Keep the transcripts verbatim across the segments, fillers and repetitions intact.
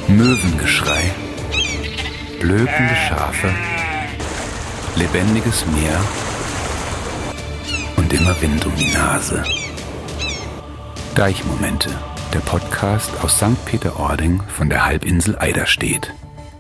Möwengeschrei, blökende Schafe, lebendiges Meer und immer Wind um die Nase. Deichmomente, der Podcast aus Sankt Peter-Ording von der Halbinsel Eiderstedt.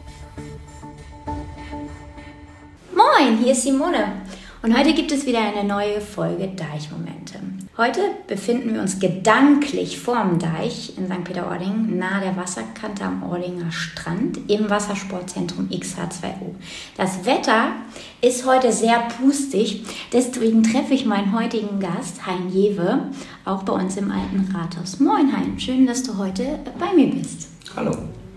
Moin, hier ist Simone und heute gibt es wieder eine neue Folge Deichmomente. Heute befinden wir uns gedanklich vorm Deich in Sankt Peter-Ording, nahe der Wasserkante am Ordinger Strand im Wassersportzentrum X H zwei O. Das Wetter ist heute sehr pustig, deswegen treffe ich meinen heutigen Gast, Hein Jewe, auch bei uns im Alten Rathaus. Moin Hein, schön, dass du heute bei mir bist. Hallo.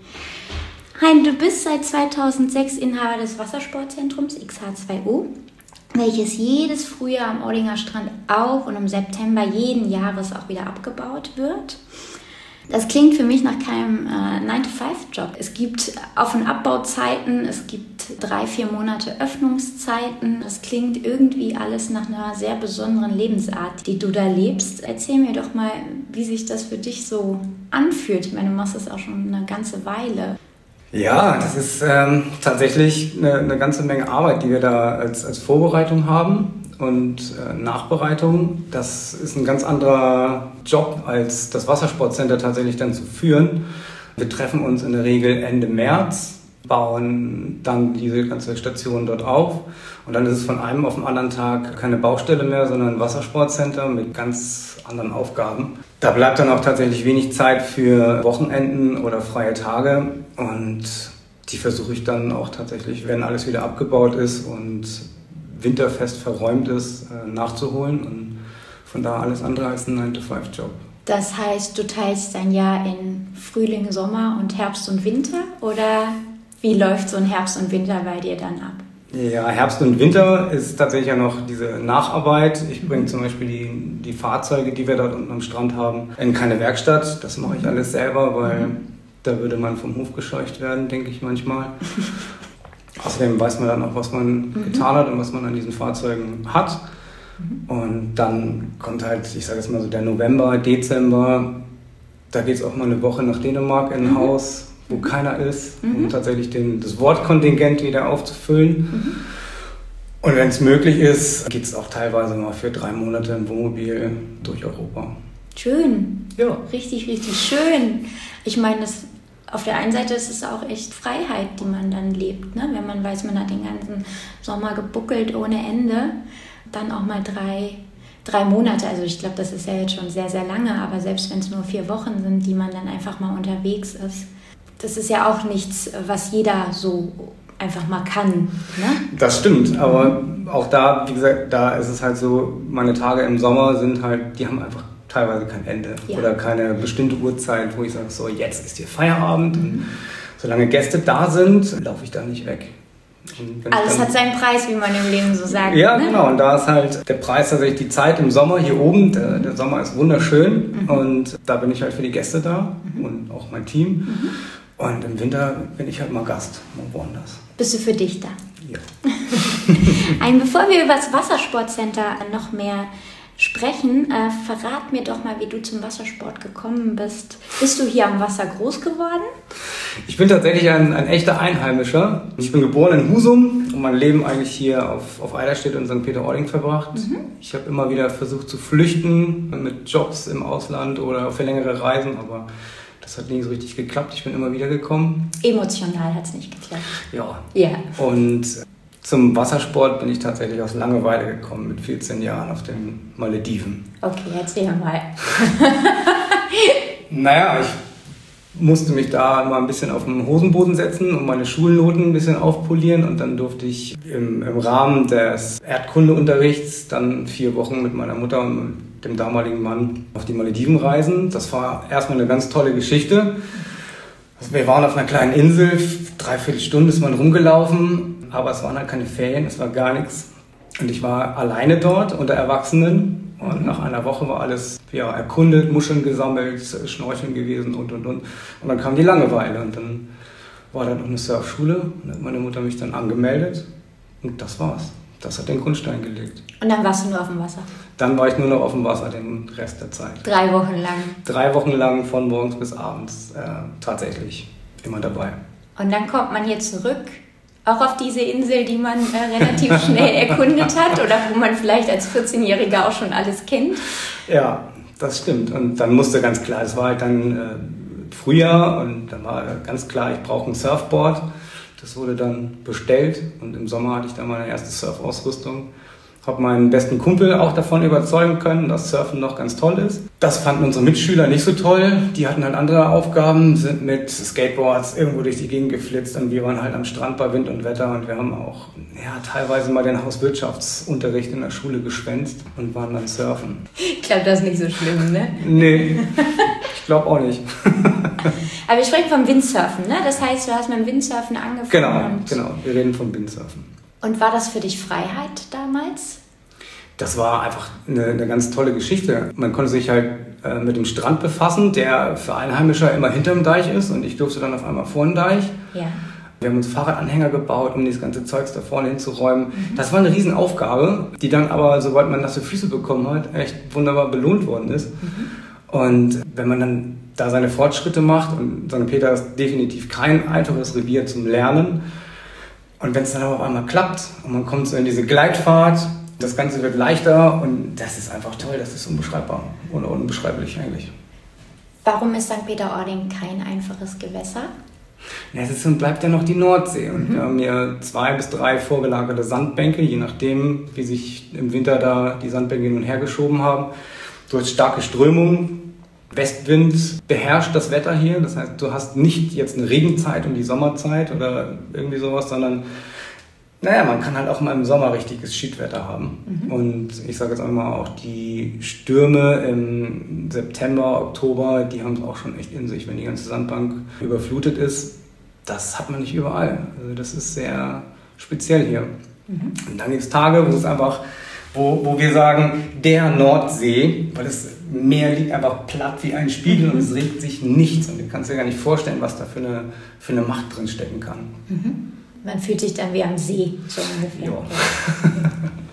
Hein, du bist seit zweitausendsechs Inhaber des Wassersportzentrums X H zwei O, welches jedes Frühjahr am Ordinger Strand auf und im September jeden Jahres auch wieder abgebaut wird. Das klingt für mich nach keinem äh, nine to five Job. Es gibt Auf- und Abbauzeiten, es gibt drei, vier Monate Öffnungszeiten. Das klingt irgendwie alles nach einer sehr besonderen Lebensart, die du da lebst. Erzähl mir doch mal, wie sich das für dich so anfühlt. Ich meine, du machst das auch schon eine ganze Weile. Ja, das ist ähm, tatsächlich eine, eine ganze Menge Arbeit, die wir da als, als Vorbereitung haben und äh, Nachbereitung. Das ist ein ganz anderer Job, als das Wassersportcenter tatsächlich dann zu führen. Wir treffen uns in der Regel Ende März, bauen dann diese ganze Station dort auf und dann ist es von einem auf den anderen Tag keine Baustelle mehr, sondern ein Wassersportcenter mit ganz anderen Aufgaben. Da bleibt dann auch tatsächlich wenig Zeit für Wochenenden oder freie Tage und die versuche ich dann auch tatsächlich, wenn alles wieder abgebaut ist und winterfest verräumt ist, nachzuholen und von da alles andere als ein nine to five Job. Das heißt, du teilst dein Jahr in Frühling, Sommer und Herbst und Winter oder wie läuft so ein Herbst und Winter bei dir dann ab? Ja, Herbst und Winter ist tatsächlich ja noch diese Nacharbeit. Ich bringe zum Beispiel die, die Fahrzeuge, die wir dort unten am Strand haben, in keine Werkstatt. Das mache ich alles selber, weil mhm. da würde man vom Hof gescheucht werden, denke ich manchmal. Außerdem weiß man dann auch, was man mhm. getan hat und was man an diesen Fahrzeugen hat. Mhm. Und dann kommt halt, ich sage jetzt mal so der November, Dezember. Da geht es auch mal eine Woche nach Dänemark in ein mhm. Haus, wo keiner ist, mhm. um tatsächlich den, das Wortkontingent wieder aufzufüllen. Mhm. Und wenn es möglich ist, geht es auch teilweise mal für drei Monate im Wohnmobil durch Europa. Schön. Ja. Richtig, richtig schön. Ich meine, das, auf der einen Seite ist es auch echt Freiheit, die man dann lebt, ne? Wenn man weiß, man hat den ganzen Sommer gebuckelt ohne Ende, dann auch mal drei, drei Monate. Also ich glaube, das ist ja jetzt schon sehr, sehr lange, aber selbst wenn es nur vier Wochen sind, die man dann einfach mal unterwegs ist, das ist ja auch nichts, was jeder so einfach mal kann. Ne? Das stimmt, aber auch da, wie gesagt, da ist es halt so, meine Tage im Sommer sind halt, die haben einfach teilweise kein Ende ja. oder keine bestimmte Uhrzeit, wo ich sage, so jetzt ist hier Feierabend. Mhm. Und solange Gäste da sind, laufe ich da nicht weg. Alles dann, hat seinen Preis, wie man im Leben so sagt. Ja, ne? Genau. Und da ist halt der Preis tatsächlich die Zeit im Sommer hier oben. Der, der Sommer ist wunderschön mhm. und da bin ich halt für die Gäste da mhm. und auch mein Team. Mhm. Und im Winter bin ich halt mal Gast, mal woanders. Bist du für dich da? Ja. Ein, bevor wir über das Wassersportcenter noch mehr sprechen, äh, verrat mir doch mal, wie du zum Wassersport gekommen bist. Bist du hier am Wasser groß geworden? Ich bin tatsächlich ein, ein echter Einheimischer. Ich bin geboren in Husum und mein Leben eigentlich hier auf, auf Eiderstedt und Sankt Peter-Ording verbracht. Mhm. Ich habe immer wieder versucht zu flüchten mit Jobs im Ausland oder für längere Reisen, aber das hat nie so richtig geklappt. Ich bin immer wieder gekommen. Emotional hat es nicht geklappt. Ja. Ja. Und zum Wassersport bin ich tatsächlich aus Langeweile gekommen mit vierzehn Jahren auf den Malediven. Okay, erzähl mal. Naja, ich musste mich da mal ein bisschen auf den Hosenboden setzen und meine Schulnoten ein bisschen aufpolieren. Und dann durfte ich im, im Rahmen des Erdkundeunterrichts dann vier Wochen mit meiner Mutter und dem damaligen Mann auf die Malediven reisen. Das war erstmal eine ganz tolle Geschichte. Also wir waren auf einer kleinen Insel, dreiviertel Stunde ist man rumgelaufen, aber es waren halt keine Ferien, es war gar nichts. Und ich war alleine dort unter Erwachsenen und nach einer Woche war alles ja, erkundet, Muscheln gesammelt, Schnorcheln gewesen und und und. Und dann kam die Langeweile und dann war da noch eine Surfschule und hat meine Mutter mich dann angemeldet und das war's. Das hat den Grundstein gelegt. Und dann warst du nur auf dem Wasser? Dann war ich nur noch auf dem Wasser den Rest der Zeit. Drei Wochen lang? Drei Wochen lang, von morgens bis abends, äh, tatsächlich. immer dabei. Und dann kommt man hier zurück, auch auf diese Insel, die man äh, relativ schnell erkundet hat oder wo man vielleicht als vierzehnjähriger auch schon alles kennt. Ja, das stimmt. Und dann musste ganz klar, es war halt dann äh, Frühjahr und dann war ganz klar, ich brauche ein Surfboard. Das wurde dann bestellt und im Sommer hatte ich dann meine erste Surfausrüstung. Habe meinen besten Kumpel auch davon überzeugen können, dass Surfen noch ganz toll ist. Das fanden unsere Mitschüler nicht so toll. Die hatten halt andere Aufgaben, sind mit Skateboards irgendwo durch die Gegend geflitzt und wir waren halt am Strand bei Wind und Wetter und wir haben auch ja, teilweise mal den Hauswirtschaftsunterricht in der Schule geschwänzt und waren dann surfen. Ich glaube, das ist nicht so schlimm, ne? Nee, ich glaube auch nicht. Aber wir sprechen vom Windsurfen, ne? Das heißt, du hast mit dem Windsurfen angefangen. Genau, und genau. Wir reden vom Windsurfen. Und war das für dich Freiheit damals? Das war einfach eine, eine ganz tolle Geschichte. Man konnte sich halt äh, mit dem Strand befassen, der für Einheimische immer hinterm Deich ist und ich durfte dann auf einmal vor den Deich. Ja. Wir haben uns Fahrradanhänger gebaut, um das ganze Zeugs da vorne hinzuräumen. Mhm. Das war eine Riesenaufgabe, die dann aber, sobald man nasse Füße bekommen hat, echt wunderbar belohnt worden ist. Mhm. Und wenn man dann da seine Fortschritte macht, und Sankt Peter ist definitiv kein einfaches Revier zum Lernen, und wenn es dann aber auf einmal klappt und man kommt so in diese Gleitfahrt, das Ganze wird leichter und das ist einfach toll, das ist unbeschreibbar oder unbeschreiblich eigentlich. Warum ist Sankt Peter-Ording kein einfaches Gewässer? Ja, es ist und bleibt ja noch die Nordsee und mhm. wir haben hier zwei bis drei vorgelagerte Sandbänke, je nachdem, wie sich im Winter da die Sandbänke hin und her geschoben haben. Du hast starke Strömungen. Westwind beherrscht das Wetter hier, das heißt, du hast nicht jetzt eine Regenzeit und die Sommerzeit oder irgendwie sowas, sondern naja, man kann halt auch mal im Sommer richtiges Schiedwetter haben. Mhm. Und ich sage jetzt einmal auch, die Stürme im September, Oktober, die haben es auch schon echt in sich, wenn die ganze Sandbank überflutet ist. Das hat man nicht überall. Also das ist sehr speziell hier. Mhm. Und dann gibt es Tage, wo es einfach, wo, wo wir sagen, der Nordsee, weil das Meer liegt einfach platt wie ein Spiegel mhm. und es regt sich nichts. Und du kannst dir gar nicht vorstellen, was da für eine, für eine Macht drin stecken kann. Mhm. Man fühlt sich dann wie am See, so ungefähr. Ja.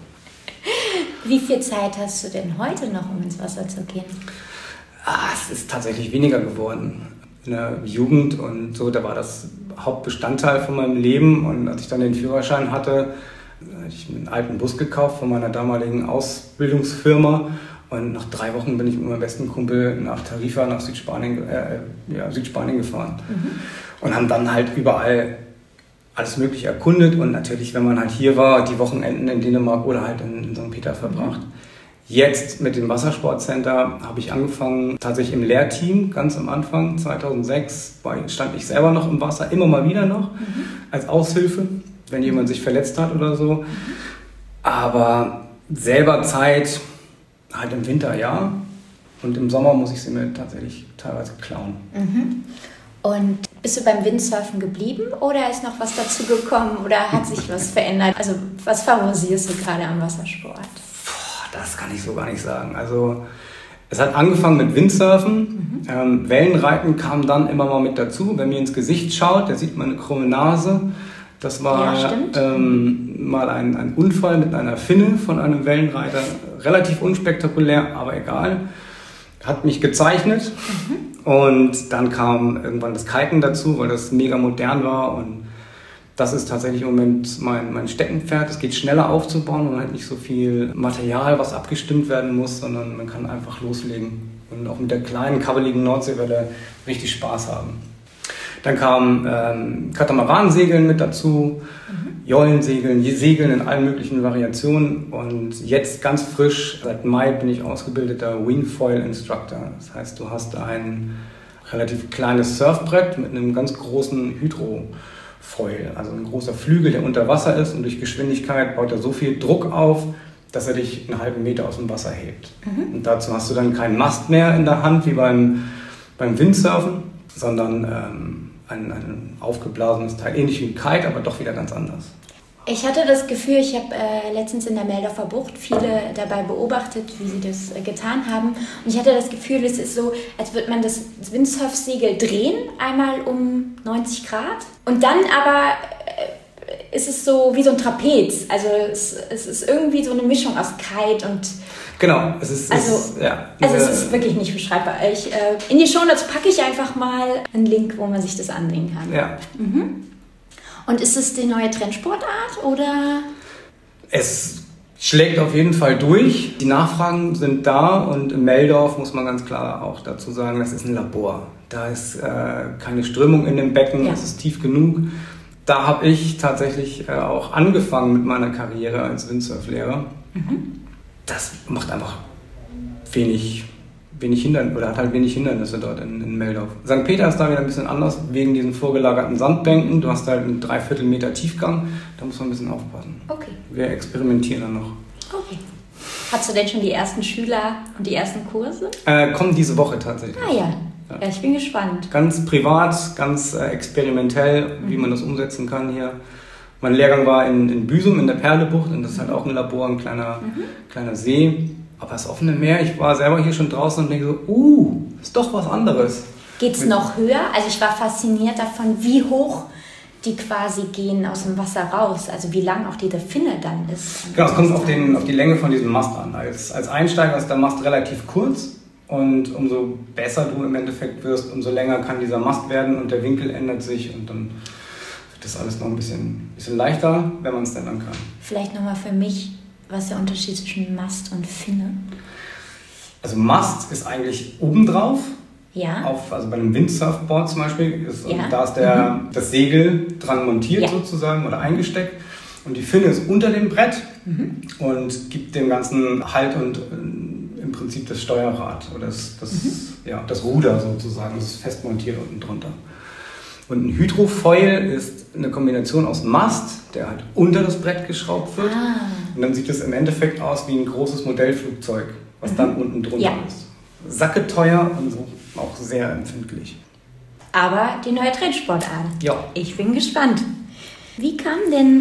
Wie viel Zeit hast du denn heute noch, um ins Wasser zu gehen? Ah, es ist tatsächlich weniger geworden. In der Jugend und so, da war das Hauptbestandteil von meinem Leben. Und als ich dann den Führerschein hatte, hatte ich einen alten Bus gekauft von meiner damaligen Ausbildungsfirma. Und nach drei Wochen bin ich mit meinem besten Kumpel nach Tarifa, nach Südspanien, äh, ja, Südspanien gefahren. Mhm. Und haben dann halt überall alles Mögliche erkundet. Und natürlich, wenn man halt hier war, die Wochenenden in Dänemark oder halt in, in Sankt Peter verbracht. Mhm. Jetzt mit dem Wassersportcenter habe ich angefangen, tatsächlich im Lehrteam, ganz am Anfang, zweitausendsechs, stand ich selber noch im Wasser, immer mal wieder noch, mhm. als Aushilfe, wenn jemand sich verletzt hat oder so. Mhm. Aber selber Zeit... Halt im Winter, ja. Und im Sommer muss ich sie mir tatsächlich teilweise klauen. Mhm. Und bist du beim Windsurfen geblieben oder ist noch was dazu gekommen oder hat sich was verändert? Also was favorisierst du gerade am Wassersport? Boah, das kann ich so gar nicht sagen. Also es hat angefangen mit Windsurfen. Mhm. Ähm, Wellenreiten kam dann immer mal mit dazu. Wenn mir ins Gesicht schaut, da sieht man eine krumme Nase. Das war ja, ähm, mal ein, ein Unfall mit einer Finne von einem Wellenreiter. Relativ unspektakulär, aber egal. Hat mich gezeichnet. Mhm. Und dann kam irgendwann das Kiten dazu, weil das mega modern war. Und das ist tatsächlich im Moment mein, mein Steckenpferd. Es geht schneller aufzubauen und man hat nicht so viel Material, was abgestimmt werden muss, sondern man kann einfach loslegen und auch mit der kleinen, kabbeligen Nordseewelle richtig Spaß haben. Dann kam ähm, Katamaransegeln mit dazu, mhm. Jollensegeln, Segeln in allen möglichen Variationen. Und jetzt ganz frisch, seit Mai bin ich ausgebildeter Wingfoil Instructor. Das heißt, du hast ein relativ kleines Surfbrett mit einem ganz großen Hydrofoil, also ein großer Flügel, der unter Wasser ist und durch Geschwindigkeit baut er so viel Druck auf, dass er dich einen halben Meter aus dem Wasser hebt. Mhm. Und dazu hast du dann keinen Mast mehr in der Hand wie beim, beim Windsurfen, sondern ähm, ein, ein aufgeblasenes Teil, ähnlich wie ein Kite, aber doch wieder ganz anders. Ich hatte das Gefühl, ich habe äh, letztens in der Meldorfer Bucht viele dabei beobachtet, wie sie das äh, getan haben. Und ich hatte das Gefühl, es ist so, als würde man das Windsurfsegel drehen, einmal um neunzig Grad. Und dann aber ist es so wie so ein Trapez. Also es, es ist irgendwie so eine Mischung aus Kite und... Genau, es ist, also, es, ja, also es ist wirklich nicht beschreibbar. Ich, äh, in die Shownotes packe ich einfach mal einen Link, wo man sich das ansehen kann. Ja. Mhm. Und ist es die neue Trendsportart oder? Es schlägt auf jeden Fall durch. Die Nachfragen sind da und in Meldorf muss man ganz klar auch dazu sagen, das ist ein Labor. Da ist äh, keine Strömung in dem Becken, ja. Es ist tief genug. Da habe ich tatsächlich äh, auch angefangen mit meiner Karriere als Windsurflehrer. Mhm. Das macht einfach wenig, wenig Hindernisse, oder hat halt wenig Hindernisse dort in, in Meldorf. Sankt Peter ist da wieder ein bisschen anders, wegen diesen vorgelagerten Sandbänken. Du hast halt einen Dreiviertel Meter Tiefgang, da muss man ein bisschen aufpassen. Okay. Wir experimentieren dann noch. Okay. Hast du denn schon die ersten Schüler und die ersten Kurse? Äh, kommen diese Woche tatsächlich. Ah ja. Ja, ja, ich bin gespannt. Ganz privat, ganz äh, experimentell, mhm. wie man das umsetzen kann hier. Mein Lehrgang war in, in Büsum, in der Perlebucht, und das ist halt auch ein Labor, ein kleiner, mhm. kleiner See. Aber das offene Meer, ich war selber hier schon draußen und denke so, uh, ist doch was anderes. Geht es noch höher? Also ich war fasziniert davon, wie hoch die quasi gehen aus dem Wasser raus, also wie lang auch diese Finne dann ist. Genau, es kommt auf, den, auf die Länge von diesem Mast an. Als, als Einsteiger ist der Mast relativ kurz, und umso besser du im Endeffekt wirst, umso länger kann dieser Mast werden und der Winkel ändert sich, und dann wird das alles noch ein bisschen, bisschen leichter, wenn man es dann kann. Vielleicht nochmal für mich, was ist der Unterschied zwischen Mast und Finne? Also Mast ist eigentlich obendrauf. Ja. Auf, also bei einem Windsurfboard zum Beispiel, ist, ja. da ist der, mhm. das Segel dran montiert ja. sozusagen oder eingesteckt. Und die Finne ist unter dem Brett mhm. und gibt dem Ganzen Halt und äh, im Prinzip das Steuerrad oder das, das, mhm. ja, das Ruder sozusagen. Das ist fest montiert unten drunter. Und ein Hydrofoil ist eine Kombination aus Mast, der halt unter das Brett geschraubt wird. Ah. Und dann sieht es im Endeffekt aus wie ein großes Modellflugzeug, was mhm. dann unten drunter ja. ist. Sacketeuer und so auch sehr empfindlich. Aber die neue Trendsportart. Ja. Ich bin gespannt. Wie kam denn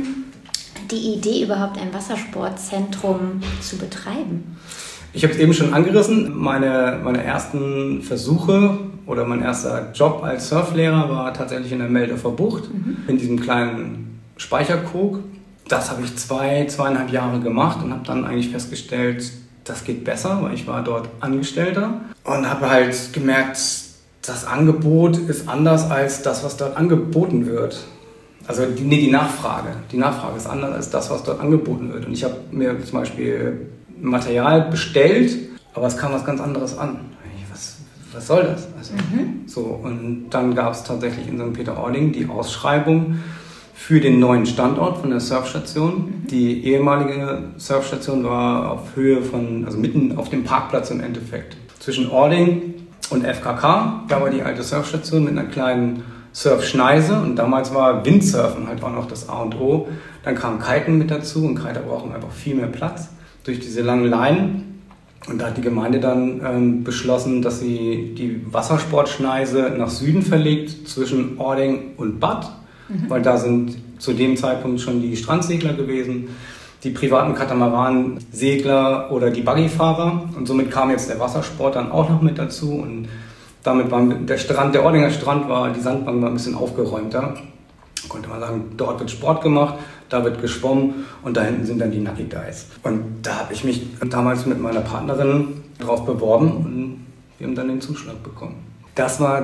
die Idee, überhaupt ein Wassersportzentrum zu betreiben? Ich habe es eben schon angerissen. Meine, meine ersten Versuche oder mein erster Job als Surflehrer war tatsächlich in der Meldorfer Bucht, mhm. in diesem kleinen Speicherkog. Das habe ich zwei, zweieinhalb Jahre gemacht und habe dann eigentlich festgestellt, das geht besser, weil ich war dort Angestellter und habe halt gemerkt, das Angebot ist anders als das, was dort angeboten wird. Also die, nee, die Nachfrage. Die Nachfrage ist anders als das, was dort angeboten wird. Und ich habe mir zum Beispiel Material bestellt, aber es kam was ganz anderes an. Was, was soll das? Also, mhm. so, und dann gab es tatsächlich in Sankt Peter-Ording die Ausschreibung für den neuen Standort von der Surfstation. Mhm. Die ehemalige Surfstation war auf Höhe von, also mitten auf dem Parkplatz im Endeffekt. Zwischen Ording und F K K, da war die alte Surfstation mit einer kleinen Surfschneise, und damals war Windsurfen halt auch noch das A und O. Dann kam Kiten mit dazu, und Kiter brauchen einfach viel mehr Platz durch diese langen Leinen. Und da hat die Gemeinde dann ähm, beschlossen, dass sie die Wassersportschneise nach Süden verlegt, zwischen Ording und Bad. Mhm. Weil da sind zu dem Zeitpunkt schon die Strandsegler gewesen, die privaten Katamaran-Segler oder die Buggyfahrer. Und somit kam jetzt der Wassersport dann auch noch mit dazu. Und damit war der Strand, der Ordinger Strand war, die Sandbank war ein bisschen aufgeräumter. Da konnte man sagen, dort wird Sport gemacht, da wird geschwommen und da hinten sind dann die Nucky Dives. Und da habe ich mich damals mit meiner Partnerin drauf beworben und wir haben dann den Zuschlag bekommen. Das war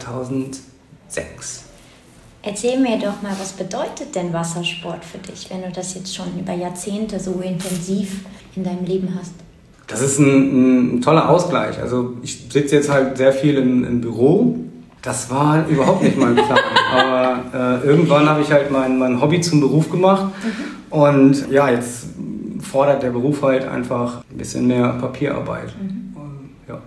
zweitausendsechs. Erzähl mir doch mal, was bedeutet denn Wassersport für dich, wenn du das jetzt schon über Jahrzehnte so intensiv in deinem Leben hast? Das ist ein, ein toller Ausgleich. Also ich sitze jetzt halt sehr viel im, im Büro. Das war überhaupt nicht mein Plan. Aber äh, irgendwann habe ich halt mein, mein Hobby zum Beruf gemacht. Mhm. Und ja, jetzt fordert der Beruf halt einfach ein bisschen mehr Papierarbeit. Mhm. Und, ja.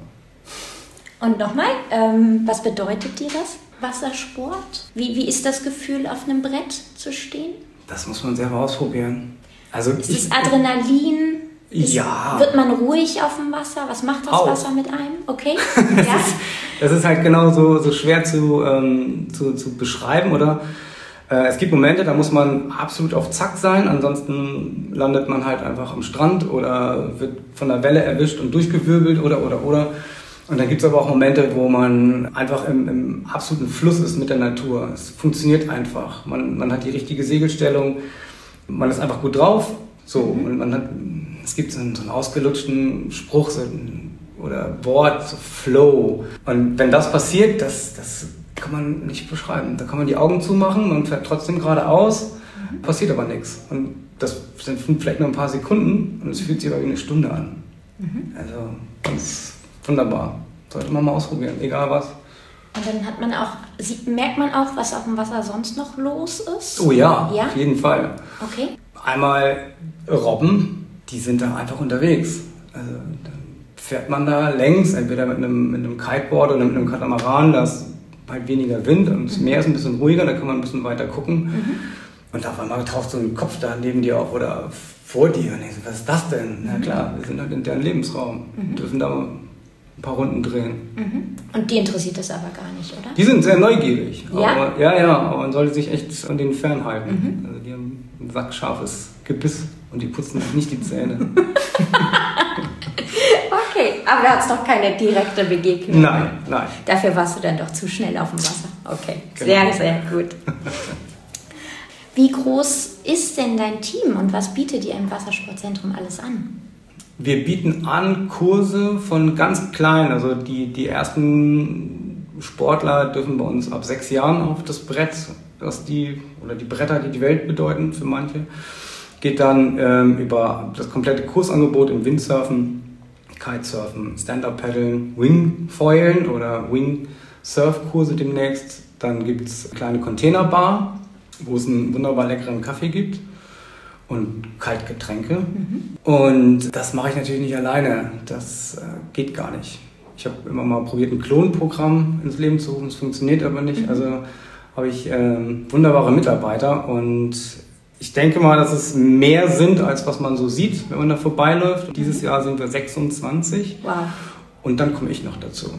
Und nochmal, ähm, was bedeutet dir das? Wassersport? Wie, wie ist das Gefühl, auf einem Brett zu stehen? Das muss man selber ausprobieren. Also ist es Adrenalin? Ist, ja. Wird man ruhig auf dem Wasser? Was macht das Auch. Wasser mit einem? Okay. das, ja. ist, das ist halt genau so, so schwer zu, ähm, zu, zu beschreiben, oder? Äh, es gibt Momente, da muss man absolut auf Zack sein, ansonsten landet man halt einfach am Strand oder wird von der Welle erwischt und durchgewirbelt oder, oder, oder. Und dann gibt es aber auch Momente, wo man einfach im, im absoluten Fluss ist mit der Natur. Es funktioniert einfach. Man, man hat die richtige Segelstellung, man ist einfach gut drauf. So, mhm. und man hat, es gibt so einen, so einen ausgelutschten Spruch so, oder Wort, so Flow. Und wenn das passiert, das, das kann man nicht beschreiben. Da kann man die Augen zumachen, man fährt trotzdem geradeaus, mhm. passiert aber nichts. Und das sind vielleicht nur ein paar Sekunden und es fühlt sich aber wie eine Stunde an. Mhm. Also ganz wunderbar. Sollte man mal ausprobieren, egal was. Und dann hat man auch, sieht, merkt man auch, was auf dem Wasser sonst noch los ist? Oh ja, ja? auf jeden Fall. Okay. Einmal Robben, die sind da einfach unterwegs. Also dann fährt man da längs, entweder mit einem, mit einem Kiteboard oder mit einem Katamaran, da ist halt weniger Wind und das Meer ist ein bisschen ruhiger, da kann man ein bisschen weiter gucken. Mhm. Und auf einmal taucht so ein Kopf da neben dir auf oder vor dir und denkst, was ist das denn? Na klar, wir sind halt in deren Lebensraum, mhm. dürfen da ein paar Runden drehen. Mhm. Und die interessiert das aber gar nicht, oder? Die sind sehr neugierig. Ja? Aber, ja, ja, aber man sollte sich echt an denen fernhalten. Mhm. Also die haben ein sackscharfes Gebiss und die putzen nicht die Zähne. Okay, aber da hat es doch keine direkte Begegnung. Nein, nein. Dafür warst du dann doch zu schnell auf dem Wasser. Okay, genau. Sehr, sehr gut. Wie groß ist denn dein Team und was bietet ihr im Wassersportzentrum alles an? Wir bieten an Kurse von ganz klein, also die, die ersten Sportler dürfen bei uns ab sechs Jahren auf das Brett, das die, oder die Bretter, die die Welt bedeuten für manche, geht dann ähm, über das komplette Kursangebot im Windsurfen, Kitesurfen, Stand-Up-Paddeln, Wingfoilen oder Wingsurf-Kurse demnächst. Dann gibt es eine kleine Containerbar, wo es einen wunderbar leckeren Kaffee gibt und Kaltgetränke. Mhm. Und das mache ich natürlich nicht alleine. Das äh, geht gar nicht. Ich habe immer mal probiert, ein Klonprogramm ins Leben zu rufen. Es funktioniert aber nicht. Mhm. Also habe ich äh, wunderbare Mitarbeiter. Und ich denke mal, dass es mehr sind, als was man so sieht, wenn man da vorbeiläuft. Mhm. Dieses Jahr sind wir sechsundzwanzig. Wow. Und dann komme ich noch dazu.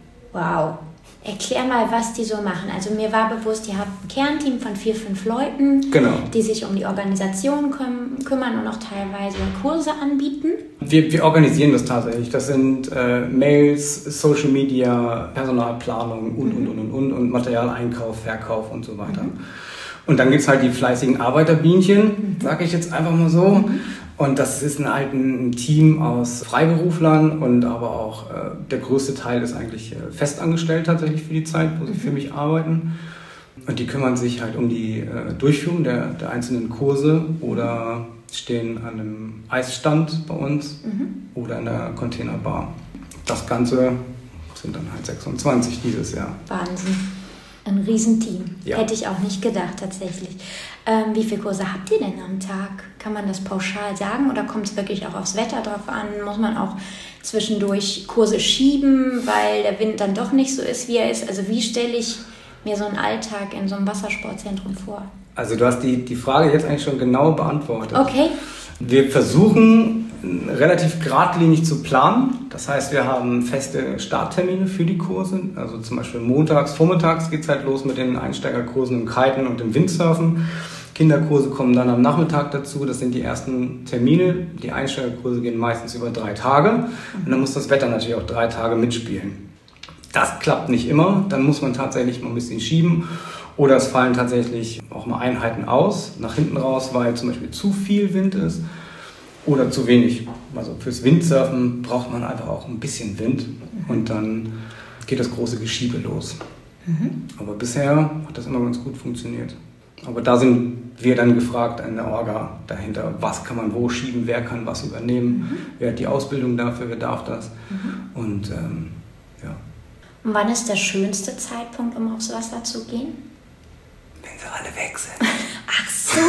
Wow. Erklär mal, was die so machen. Also mir war bewusst, ihr habt ein Kernteam von vier, fünf Leuten, genau. die sich um die Organisation küm- kümmern und auch teilweise Kurse anbieten. Wir, wir organisieren das tatsächlich. Das sind äh, Mails, Social Media, Personalplanung und, und, und, und, und, und Materialeinkauf, Verkauf und so weiter. Mhm. Und dann gibt es halt die fleißigen Arbeiterbienchen, mhm. sage ich jetzt einfach mal so. Mhm. Und das ist ein, halt ein Team aus Freiberuflern und aber auch äh, der größte Teil ist eigentlich äh, festangestellt tatsächlich für die Zeit, wo sie mhm. für mich arbeiten. Und die kümmern sich halt um die äh, Durchführung der, der einzelnen Kurse oder stehen an einem Eisstand bei uns mhm. oder in der Containerbar. Das Ganze sind dann halt sechsundzwanzig dieses Jahr. Wahnsinn. Ein Riesenteam. Ja. Hätte ich auch nicht gedacht, tatsächlich. Ähm, wie viele Kurse habt ihr denn am Tag? Kann man das pauschal sagen oder kommt es wirklich auch aufs Wetter drauf an? Muss man auch zwischendurch Kurse schieben, weil der Wind dann doch nicht so ist, wie er ist? Also wie stelle ich mir so einen Alltag in so einem Wassersportzentrum vor? Also du hast die, die Frage jetzt eigentlich schon genau beantwortet. Okay. Wir versuchen relativ geradlinig zu planen. Das heißt, wir haben feste Starttermine für die Kurse. Also zum Beispiel montags, vormittags geht es halt los mit den Einsteigerkursen im Kiten und im Windsurfen. Kinderkurse kommen dann am Nachmittag dazu. Das sind die ersten Termine. Die Einsteigerkurse gehen meistens über drei Tage. Und dann muss das Wetter natürlich auch drei Tage mitspielen. Das klappt nicht immer. Dann muss man tatsächlich mal ein bisschen schieben. Oder es fallen tatsächlich auch mal Einheiten aus, nach hinten raus, weil zum Beispiel zu viel Wind ist oder zu wenig. Also fürs Windsurfen braucht man einfach auch ein bisschen Wind und dann geht das große Geschiebe los. Mhm. Aber bisher hat das immer ganz gut funktioniert. Aber da sind wir dann gefragt an der Orga dahinter, was kann man wo schieben, wer kann was übernehmen, mhm. wer hat die Ausbildung dafür, wer darf das. Mhm. Und ähm, ja. Und wann ist der schönste Zeitpunkt, um aufs Wasser zu gehen? Wenn sie alle weg sind. Ach so.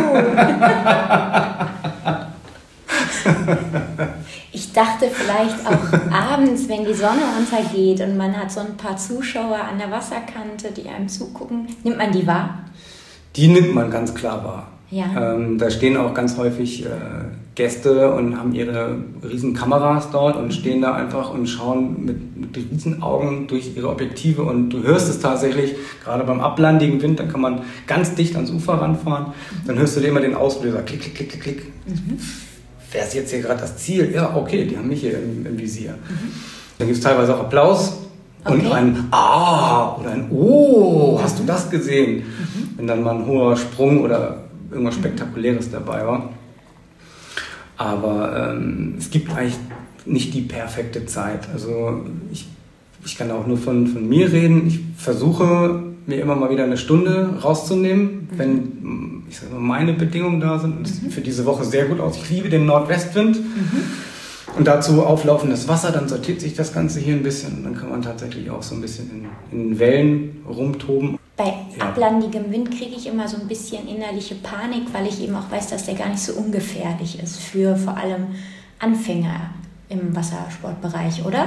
Ich dachte vielleicht auch abends, wenn die Sonne untergeht und man hat so ein paar Zuschauer an der Wasserkante, die einem zugucken. Nimmt man die wahr? Die nimmt man ganz klar wahr. Ja. Ähm, da stehen auch ganz häufig äh, Gäste und haben ihre riesen Kameras dort und stehen da einfach und schauen mit, mit riesen Augen durch ihre Objektive und du hörst es tatsächlich, gerade beim ablandigen Wind, da kann man ganz dicht ans Ufer ranfahren, dann hörst du dir immer den Auslöser, klick, klick, klick, klick, klick. Mhm. Wer ist jetzt hier gerade das Ziel? Ja, okay, die haben mich hier im, im Visier. Mhm. Da gibt es teilweise auch Applaus okay. und ein Ah oder ein Oh, hast du das gesehen? Mhm. Wenn dann mal ein hoher Sprung oder irgendwas Spektakuläres dabei war. Aber ähm, es gibt eigentlich nicht die perfekte Zeit. Also ich, ich kann auch nur von, von mir reden. Ich versuche, mir immer mal wieder eine Stunde rauszunehmen, mhm. wenn ich sag mal, meine Bedingungen da sind. Und das sieht für diese Woche sehr gut aus. Ich liebe den Nordwestwind. Mhm. Und dazu auflaufendes Wasser, dann sortiert sich das Ganze hier ein bisschen. Und dann kann man tatsächlich auch so ein bisschen in, in Wellen rumtoben. Bei ja. ablandigem Wind kriege ich immer so ein bisschen innerliche Panik, weil ich eben auch weiß, dass der gar nicht so ungefährlich ist für vor allem Anfänger im Wassersportbereich, oder?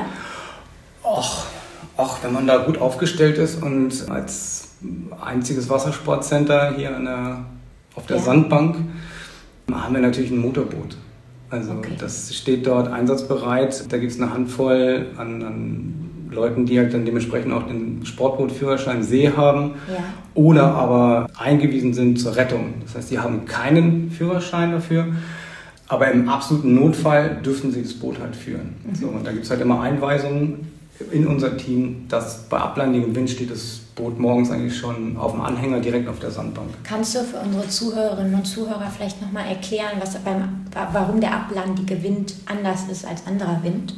Och, och, wenn man da gut aufgestellt ist und als einziges Wassersportcenter hier an der, auf der ja. Sandbank haben wir natürlich ein Motorboot. Also okay. das steht dort einsatzbereit. Da gibt es eine Handvoll an, an Leuten, die halt dann dementsprechend auch den Sportbootführerschein See haben ja. oder aber eingewiesen sind zur Rettung. Das heißt, die haben keinen Führerschein dafür, aber im absoluten Notfall dürfen sie das Boot halt führen. Mhm. So, und da gibt es halt immer Einweisungen in unser Team, dass bei ablandigem Wind steht das Boot morgens eigentlich schon auf dem Anhänger direkt auf der Sandbank. Kannst du für unsere Zuhörerinnen und Zuhörer vielleicht nochmal erklären, was beim, warum der ablandige Wind anders ist als anderer Wind?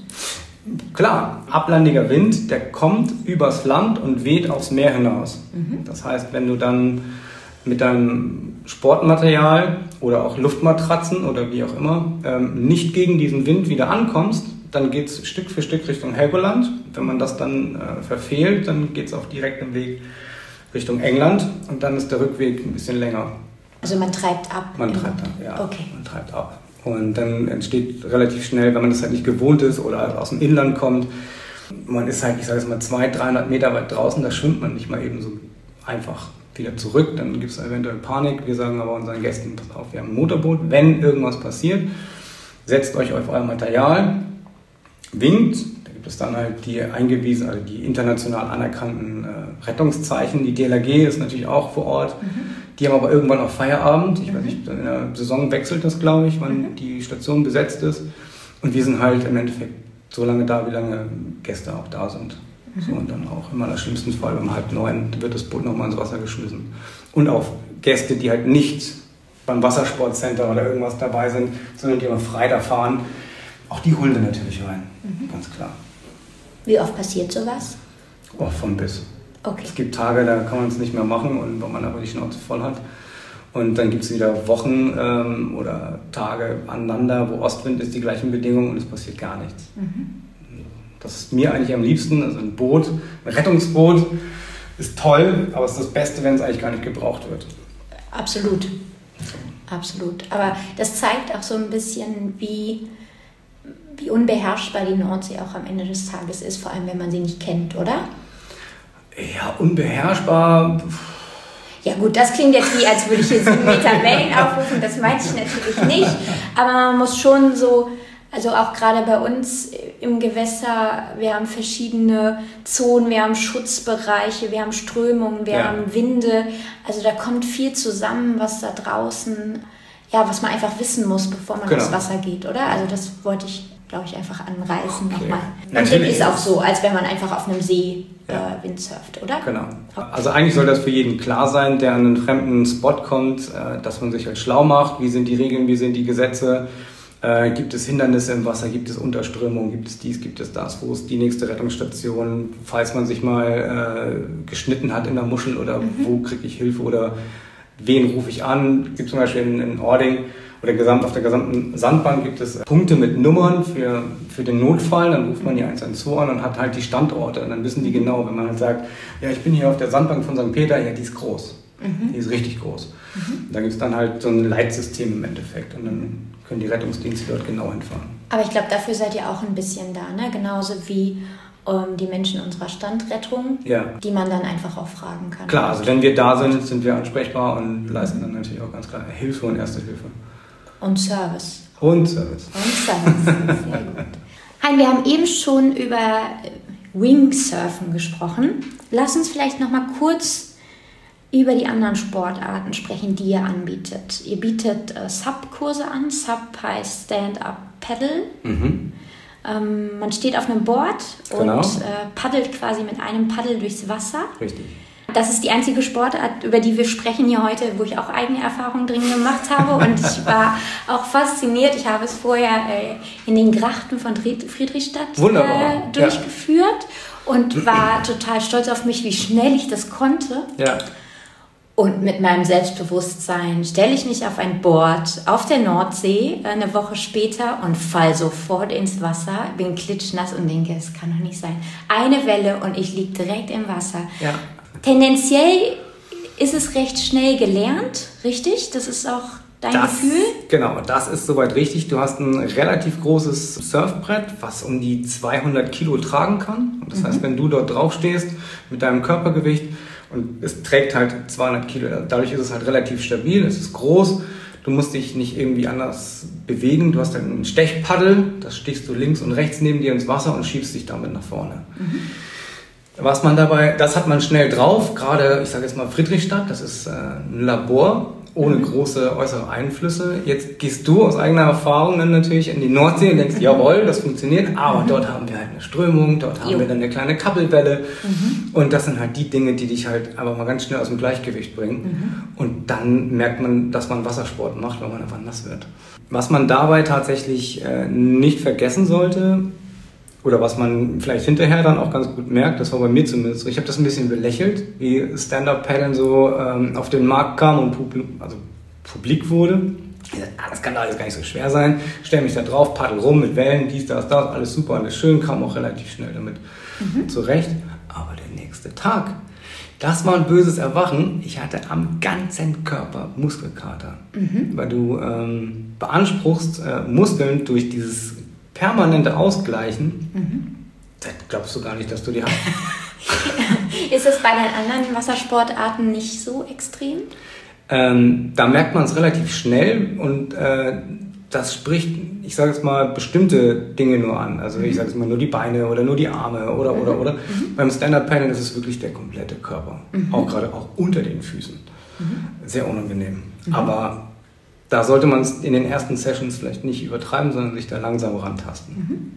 Klar, ablandiger Wind, der kommt übers Land und weht aufs Meer hinaus. Mhm. Das heißt, wenn du dann mit deinem Sportmaterial oder auch Luftmatratzen oder wie auch immer ähm, nicht gegen diesen Wind wieder ankommst, dann geht es Stück für Stück Richtung Helgoland. Wenn man das dann äh, verfehlt, dann geht es auf direktem Weg Richtung England und dann ist der Rückweg ein bisschen länger. Also man treibt ab? Man treibt ab, ja. Okay. Man treibt ab. Und dann entsteht relativ schnell, wenn man das halt nicht gewohnt ist oder aus dem Inland kommt, man ist halt, ich sage jetzt mal, zweihundert, dreihundert Meter weit draußen, da schwimmt man nicht mal eben so einfach wieder zurück. Dann gibt es eventuell Panik. Wir sagen aber unseren Gästen, pass auf, wir haben ein Motorboot. Wenn irgendwas passiert, setzt euch auf euer Material, winkt. Da gibt es dann halt die eingewiesen, also die international anerkannten äh, Rettungszeichen. Die D L R G ist natürlich auch vor Ort. Mhm. Die haben aber irgendwann auch Feierabend. Ich mhm. weiß nicht, in der Saison wechselt das, glaube ich, wann mhm. die Station besetzt ist. Und wir sind halt im Endeffekt so lange da, wie lange Gäste auch da sind. Mhm. So, und dann auch immer im schlimmsten Fall um halb neun wird das Boot nochmal ins Wasser geschmissen. Und auch Gäste, die halt nicht beim Wassersportcenter oder irgendwas dabei sind, sondern die immer frei da fahren, auch die holen wir natürlich rein. Mhm. Ganz klar. Wie oft passiert sowas? Oh, von bis. Okay. Es gibt Tage, da kann man es nicht mehr machen, und wenn man aber die Schnauze voll hat. Und dann gibt es wieder Wochen ähm, oder Tage aneinander, wo Ostwind ist, die gleichen Bedingungen, und es passiert gar nichts. Mhm. Das ist mir eigentlich am liebsten. Also ein Boot, ein Rettungsboot ist toll, aber es ist das Beste, wenn es eigentlich gar nicht gebraucht wird. Absolut. Absolut. Aber das zeigt auch so ein bisschen, wie, wie unbeherrschbar die Nordsee auch am Ende des Tages ist, vor allem wenn man sie nicht kennt, oder? Ja, unbeherrschbar. Ja gut, das klingt jetzt wie, als würde ich hier sieben Meter Wellen aufrufen, das meinte ich natürlich nicht. Aber man muss schon so, also auch gerade bei uns im Gewässer, wir haben verschiedene Zonen, wir haben Schutzbereiche, wir haben Strömungen, wir ja. haben Winde. Also da kommt viel zusammen, was da draußen, ja, was man einfach wissen muss, bevor man genau. aufs Wasser geht, oder? Also das wollte ich, glaube ich, einfach anreißen okay. nochmal. Und dem ist auch so, als wenn man einfach auf einem See ja. äh, windsurft, oder? Genau. Okay. Also eigentlich soll das für jeden klar sein, der an einen fremden Spot kommt, äh, dass man sich halt schlau macht. Wie sind die Regeln, wie sind die Gesetze? Äh, gibt es Hindernisse im Wasser, gibt es Unterströmung, gibt es dies, gibt es das? Wo ist die nächste Rettungsstation? Falls man sich mal äh, geschnitten hat in der Muschel, oder mhm. wo kriege ich Hilfe, oder wen rufe ich an? Es gibt zum Beispiel in, in Ording oder gesamt, auf der gesamten Sandbank gibt es Punkte mit Nummern für, für den Notfall. Dann ruft man die eins eins zwei an und hat halt die Standorte. Und dann wissen die genau, wenn man halt sagt, ja, ich bin hier auf der Sandbank von Sankt Peter, ja, die ist groß. Mhm. Die ist richtig groß. Mhm. Da gibt es dann halt so ein Leitsystem im Endeffekt. Und dann können die Rettungsdienste dort genau hinfahren. Aber ich glaube, dafür seid ihr auch ein bisschen da, ne? Genauso wie ähm, die Menschen unserer Standrettung, ja. die man dann einfach auch fragen kann. Klar, also wenn wir da sind, sind wir ansprechbar und leisten dann natürlich auch ganz klar Hilfe und Erste Hilfe. Und Service. Und Service. Und Service, sehr gut. Hein, wir haben eben schon über Wingsurfen gesprochen. Lass uns vielleicht noch mal kurz über die anderen Sportarten sprechen, die ihr anbietet. Ihr bietet äh, Sub-Kurse an. Sub heißt Stand-Up Paddle. Mhm. Ähm, man steht auf einem Board genau. und äh, paddelt quasi mit einem Paddel durchs Wasser. Richtig. Das ist die einzige Sportart, über die wir sprechen hier heute, wo ich auch eigene Erfahrungen drin gemacht habe. Und ich war auch fasziniert. Ich habe es vorher äh, in den Grachten von Friedrichstadt äh, durchgeführt ja. und war total stolz auf mich, wie schnell ich das konnte. Ja. Und mit meinem Selbstbewusstsein stelle ich mich auf ein Board auf der Nordsee eine Woche später und fall sofort ins Wasser, bin klitschnass und denke, es kann doch nicht sein. Eine Welle und ich liege direkt im Wasser. Ja. Tendenziell ist es recht schnell gelernt, richtig? Das ist auch dein das, Gefühl? Genau, das ist soweit richtig. Du hast ein relativ großes Surfbrett, was um die zweihundert Kilo tragen kann. Und das mhm. heißt, wenn du dort drauf stehst mit deinem Körpergewicht und es trägt halt zweihundert Kilo, dadurch ist es halt relativ stabil, es ist groß. Du musst dich nicht irgendwie anders bewegen. Du hast halt ein Stechpaddel, das stichst du links und rechts neben dir ins Wasser und schiebst dich damit nach vorne. Mhm. Was man dabei, das hat man schnell drauf, gerade, ich sage jetzt mal Friedrichstadt, das ist äh, ein Labor ohne große äußere Einflüsse. Jetzt gehst du aus eigener Erfahrung dann natürlich in die Nordsee und denkst, jawohl, das funktioniert, aber mhm. dort haben wir halt eine Strömung, dort haben jo. wir dann eine kleine Kappelwelle mhm. und das sind halt die Dinge, die dich halt einfach mal ganz schnell aus dem Gleichgewicht bringen mhm. und dann merkt man, dass man Wassersport macht, weil man einfach nass wird. Was man dabei tatsächlich äh, nicht vergessen sollte, oder was man vielleicht hinterher dann auch ganz gut merkt, das war bei mir zumindest so, ich habe das ein bisschen belächelt, wie Stand-Up-Paddeln so ähm, auf den Markt kam und publik, also publik wurde. Ich dachte, ah, das kann doch alles gar nicht so schwer sein. Stell mich da drauf, paddel rum mit Wellen, dies, das, das, alles super, alles schön, kam auch relativ schnell damit mhm. zurecht. Aber der nächste Tag, das war ein böses Erwachen. Ich hatte am ganzen Körper Muskelkater, mhm. weil du ähm, beanspruchst äh, Muskeln durch dieses permanente Ausgleichen, mhm. das glaubst du gar nicht, dass du die hast. Ist es bei den anderen Wassersportarten nicht so extrem? Ähm, da merkt man es relativ schnell und äh, das spricht, ich sage jetzt mal, bestimmte Dinge nur an. Also mhm. ich sage jetzt mal nur die Beine oder nur die Arme oder mhm. oder oder. Mhm. Beim Stand-Up-Paddeln ist es wirklich der komplette Körper, mhm. auch gerade auch unter den Füßen. Mhm. Sehr unangenehm. Mhm. Aber da sollte man es in den ersten Sessions vielleicht nicht übertreiben, sondern sich da langsam rantasten. Mhm.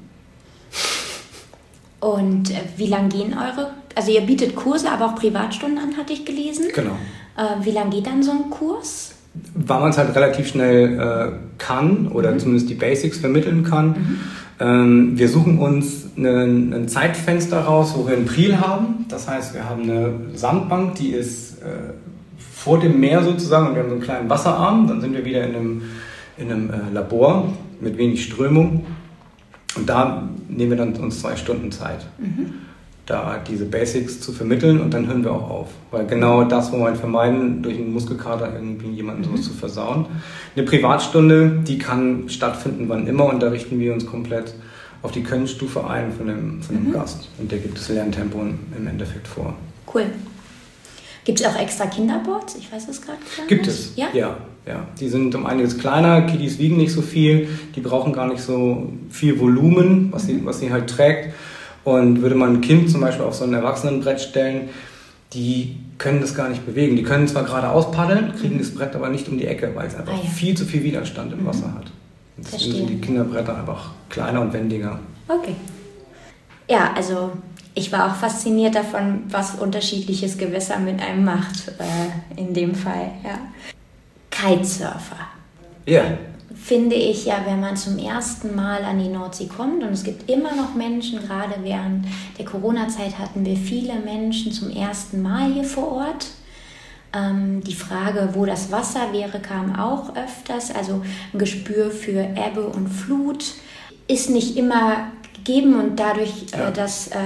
Und äh, wie lang gehen eure, also ihr bietet Kurse, aber auch Privatstunden an, hatte ich gelesen. Genau. Äh, wie lang geht dann so ein Kurs? Weil man es halt relativ schnell äh, kann oder mhm. zumindest die Basics vermitteln kann. Mhm. Ähm, wir suchen uns einen, ein Zeitfenster raus, wo wir einen Priel haben. Das heißt, wir haben eine Sandbank, die ist äh, vor dem Meer sozusagen und wir haben so einen kleinen Wasserarm, dann sind wir wieder in einem, in einem äh, Labor mit wenig Strömung und da nehmen wir dann uns zwei Stunden Zeit, mhm. da diese Basics zu vermitteln und dann hören wir auch auf, weil genau das wollen wir vermeiden, durch einen Muskelkater irgendwie jemanden sowas mhm. zu versauen. Eine Privatstunde, die kann stattfinden wann immer und da richten wir uns komplett auf die Könnensstufe ein von dem, von dem mhm. Gast und der gibt das Lerntempo im Endeffekt vor. Cool. Gibt es auch extra Kinderboards? Ich weiß es gerade gar nicht. Gibt es, ja? ja, ja. Die sind um einiges kleiner, Kiddies wiegen nicht so viel, die brauchen gar nicht so viel Volumen, was, mhm. sie, was sie halt trägt. Und würde man ein Kind zum Beispiel auf so ein Erwachsenenbrett stellen, die können das gar nicht bewegen. Die können zwar geradeaus paddeln, kriegen das Brett aber nicht um die Ecke, weil es einfach ah, ja. viel zu viel Widerstand im mhm. Wasser hat. Und deswegen sind die Kinderbretter einfach kleiner und wendiger. Okay. Ja, also ich war auch fasziniert davon, was unterschiedliches Gewässer mit einem macht, äh, in dem Fall. Ja. Kitesurfer. Ja. Finde ich ja, wenn man zum ersten Mal an die Nordsee kommt, und es gibt immer noch Menschen, gerade während der Corona-Zeit hatten wir viele Menschen zum ersten Mal hier vor Ort. Ähm, die Frage, wo das Wasser wäre, kam auch öfters. Also ein Gespür für Ebbe und Flut ist nicht immer gegeben und dadurch, ja. äh, dass äh,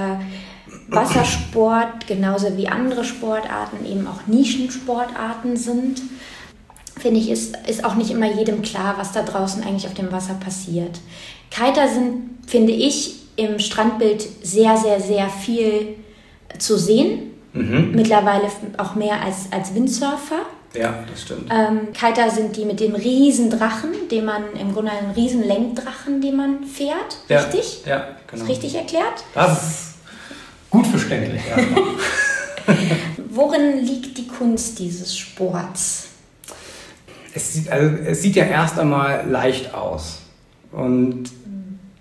Wassersport genauso wie andere Sportarten eben auch Nischensportarten sind, finde ich, ist, ist auch nicht immer jedem klar, was da draußen eigentlich auf dem Wasser passiert. Kiter sind, finde ich, im Strandbild sehr, sehr, sehr viel zu sehen. Mhm. Mittlerweile auch mehr als, als Windsurfer. Ja, das stimmt. Ähm, Kiter sind die mit dem riesen Drachen, den man, im Grunde einen riesen Lenkdrachen, den man fährt. Ja, richtig? Ja, genau. Ist richtig erklärt? Das ist gut verständlich, ja. Worin liegt die Kunst dieses Sports? Es sieht, also, es sieht ja erst einmal leicht aus. Und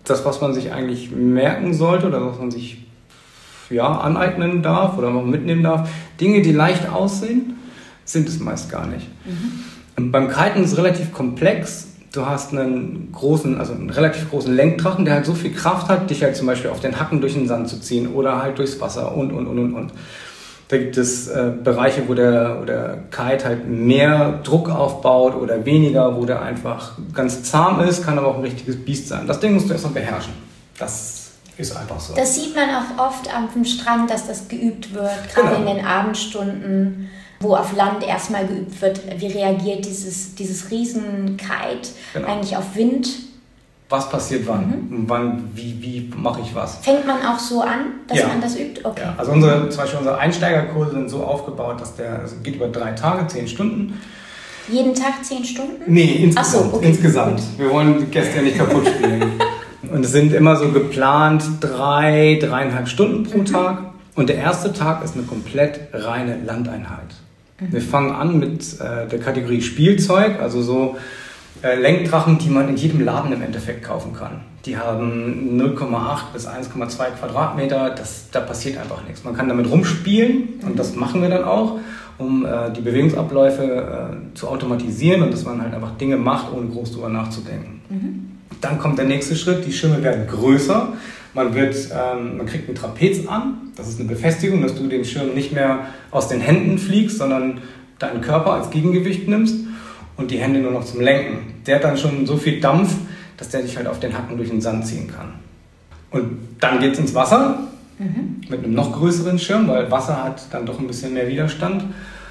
das, was man sich eigentlich merken sollte oder was man sich ja, aneignen darf oder auch mitnehmen darf. Dinge, die leicht aussehen, sind es meist gar nicht. Mhm. Beim Kiten ist es relativ komplex. Du hast einen großen, also einen relativ großen Lenkdrachen, der halt so viel Kraft hat, dich halt zum Beispiel auf den Hacken durch den Sand zu ziehen oder halt durchs Wasser und, und, und, und, und. Da gibt es äh, Bereiche, wo der, wo der Kite halt mehr Druck aufbaut oder weniger, wo der einfach ganz zahm ist, kann aber auch ein richtiges Biest sein. Das Ding musst du erstmal beherrschen. Das ist einfach so. Das sieht man auch oft am Strand, dass das geübt wird, gerade genau. in den Abendstunden, wo auf Land erstmal geübt wird, wie reagiert dieses, dieses Riesen-Kite genau. eigentlich auf Wind. Was passiert wann? Mhm. wann wie wie mache ich was? Fängt man auch so an, dass ja. man das übt? Okay. Ja. Also unsere, zum Beispiel unsere Einsteigerkurse sind so aufgebaut, dass der also geht über drei Tage, zehn Stunden. Jeden Tag zehn Stunden? Nee, insgesamt. Ach so, okay. insgesamt. Wir wollen die Gäste ja nicht kaputt spielen. Und es sind immer so geplant drei, dreieinhalb Stunden pro mhm. Tag. Und der erste Tag ist eine komplett reine Landeinheit. Mhm. Wir fangen an mit äh, der Kategorie Spielzeug, also so äh, Lenkdrachen, die man in jedem Laden im Endeffekt kaufen kann. Die haben null Komma acht bis eins Komma zwei Quadratmeter, das, da passiert einfach nichts. Man kann damit rumspielen und das machen wir dann auch, um äh, die Bewegungsabläufe äh, zu automatisieren und dass man halt einfach Dinge macht, ohne groß drüber nachzudenken. Mhm. Dann kommt der nächste Schritt, die Schirme werden größer. Man, wird, ähm, man kriegt ein Trapez an, das ist eine Befestigung, dass du den Schirm nicht mehr aus den Händen fliegst, sondern deinen Körper als Gegengewicht nimmst und die Hände nur noch zum Lenken. Der hat dann schon so viel Dampf, dass der dich halt auf den Hacken durch den Sand ziehen kann. Und dann geht es ins Wasser mhm. mit einem noch größeren Schirm, weil Wasser hat dann doch ein bisschen mehr Widerstand.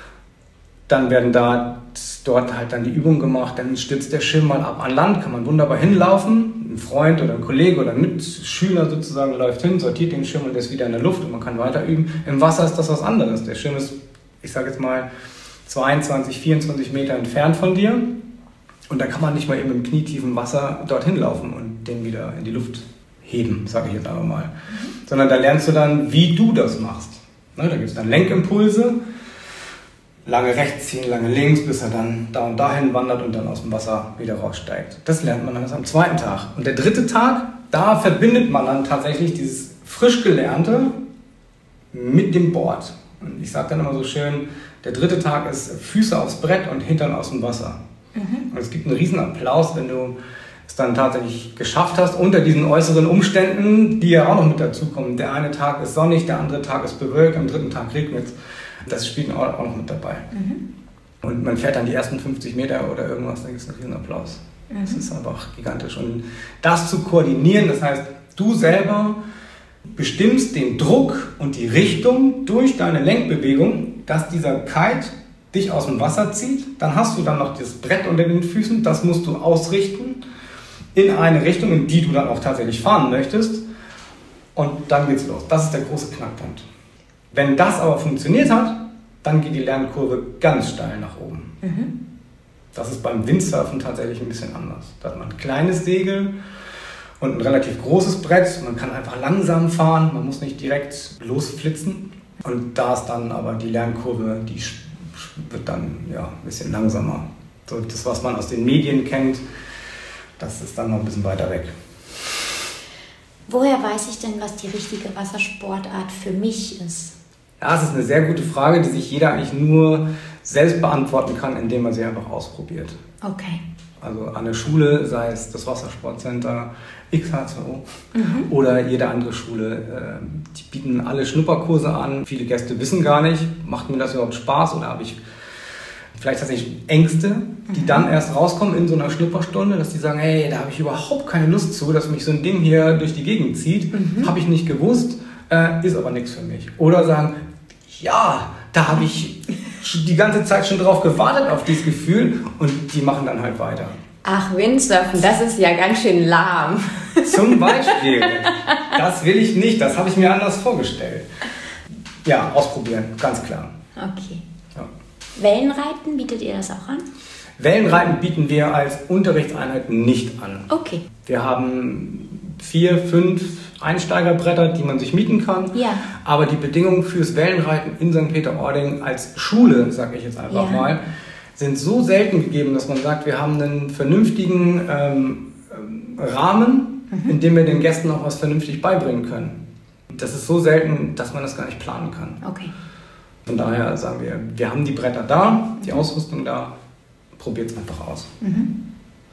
Dann werden da dort halt dann die Übungen gemacht, dann stürzt der Schirm mal ab an Land, kann man wunderbar hinlaufen. Ein Freund oder ein Kollege oder ein Mitschüler sozusagen läuft hin, sortiert den Schirm und der ist wieder in der Luft und man kann weiter üben. Im Wasser ist das was anderes. Der Schirm ist, ich sage jetzt mal, zweiundzwanzig, vierundzwanzig Meter entfernt von dir und da kann man nicht mal eben im knietiefen Wasser dorthin laufen und den wieder in die Luft heben, sage ich jetzt einfach mal. Mhm. Sondern da lernst du dann, wie du das machst. Ne, da gibt es dann Lenkimpulse, lange rechts ziehen, lange links, bis er dann da und dahin wandert und dann aus dem Wasser wieder raussteigt. Das lernt man dann erst am zweiten Tag. Und der dritte Tag, da verbindet man dann tatsächlich dieses frisch Gelernte mit dem Board. Und ich sage dann immer so schön, der dritte Tag ist Füße aufs Brett und Hintern aus dem Wasser. Mhm. Und es gibt einen riesen Applaus, wenn du es dann tatsächlich geschafft hast, unter diesen äußeren Umständen, die ja auch noch mit dazukommen. Der eine Tag ist sonnig, der andere Tag ist bewölkt, am dritten Tag regnet es. Das spielt auch noch mit dabei. Mhm. Und man fährt dann die ersten fünfzig Meter oder irgendwas, da gibt es einen riesen Applaus. Mhm. Das ist einfach gigantisch. Und das zu koordinieren, das heißt, du selber bestimmst den Druck und die Richtung durch deine Lenkbewegung, dass dieser Kite dich aus dem Wasser zieht. Dann hast du dann noch das Brett unter den Füßen, das musst du ausrichten in eine Richtung, in die du dann auch tatsächlich fahren möchtest. Und dann geht's los. Das ist der große Knackpunkt. Wenn das aber funktioniert hat, dann geht die Lernkurve ganz steil nach oben. Mhm. Das ist beim Windsurfen tatsächlich ein bisschen anders. Da hat man ein kleines Segel und ein relativ großes Brett. Man kann einfach langsam fahren, man muss nicht direkt losflitzen. Und da ist dann aber die Lernkurve, die wird dann ja, ein bisschen langsamer. So das, was man aus den Medien kennt, das ist dann noch ein bisschen weiter weg. Woher weiß ich denn, was die richtige Wassersportart für mich ist? Ja, das ist eine sehr gute Frage, die sich jeder eigentlich nur selbst beantworten kann, indem man sie einfach ausprobiert. Okay. Also an der Schule, sei es das Wassersportcenter X H zwei O mhm. oder jede andere Schule, die bieten alle Schnupperkurse an. Viele Gäste wissen gar nicht, macht mir das überhaupt Spaß oder habe ich vielleicht tatsächlich Ängste, die mhm. dann erst rauskommen in so einer Schnupperstunde, dass die sagen, hey, da habe ich überhaupt keine Lust zu, dass mich so ein Ding hier durch die Gegend zieht. Mhm. Habe ich nicht gewusst, äh, ist aber nichts für mich. Oder sagen, ja, da habe ich die ganze Zeit schon drauf gewartet auf dieses Gefühl und die machen dann halt weiter. Ach, Windsurfen, das ist ja ganz schön lahm. Zum Beispiel. Das will ich nicht, das habe ich mir anders vorgestellt. Ja, ausprobieren, ganz klar. Okay. Ja. Wellenreiten, bietet ihr das auch an? Wellenreiten bieten wir als Unterrichtseinheit nicht an. Okay. Wir haben vier, fünf Einsteigerbretter, die man sich mieten kann. Ja. Aber die Bedingungen fürs Wellenreiten in Sankt Peter-Ording als Schule, sage ich jetzt einfach ja. mal, sind so selten gegeben, dass man sagt, wir haben einen vernünftigen ähm, Rahmen, mhm. indem wir den Gästen auch was vernünftig beibringen können. Das ist so selten, dass man das gar nicht planen kann. Okay. Von daher sagen wir, wir haben die Bretter da, die Ausrüstung da, probiert es einfach aus. Mhm.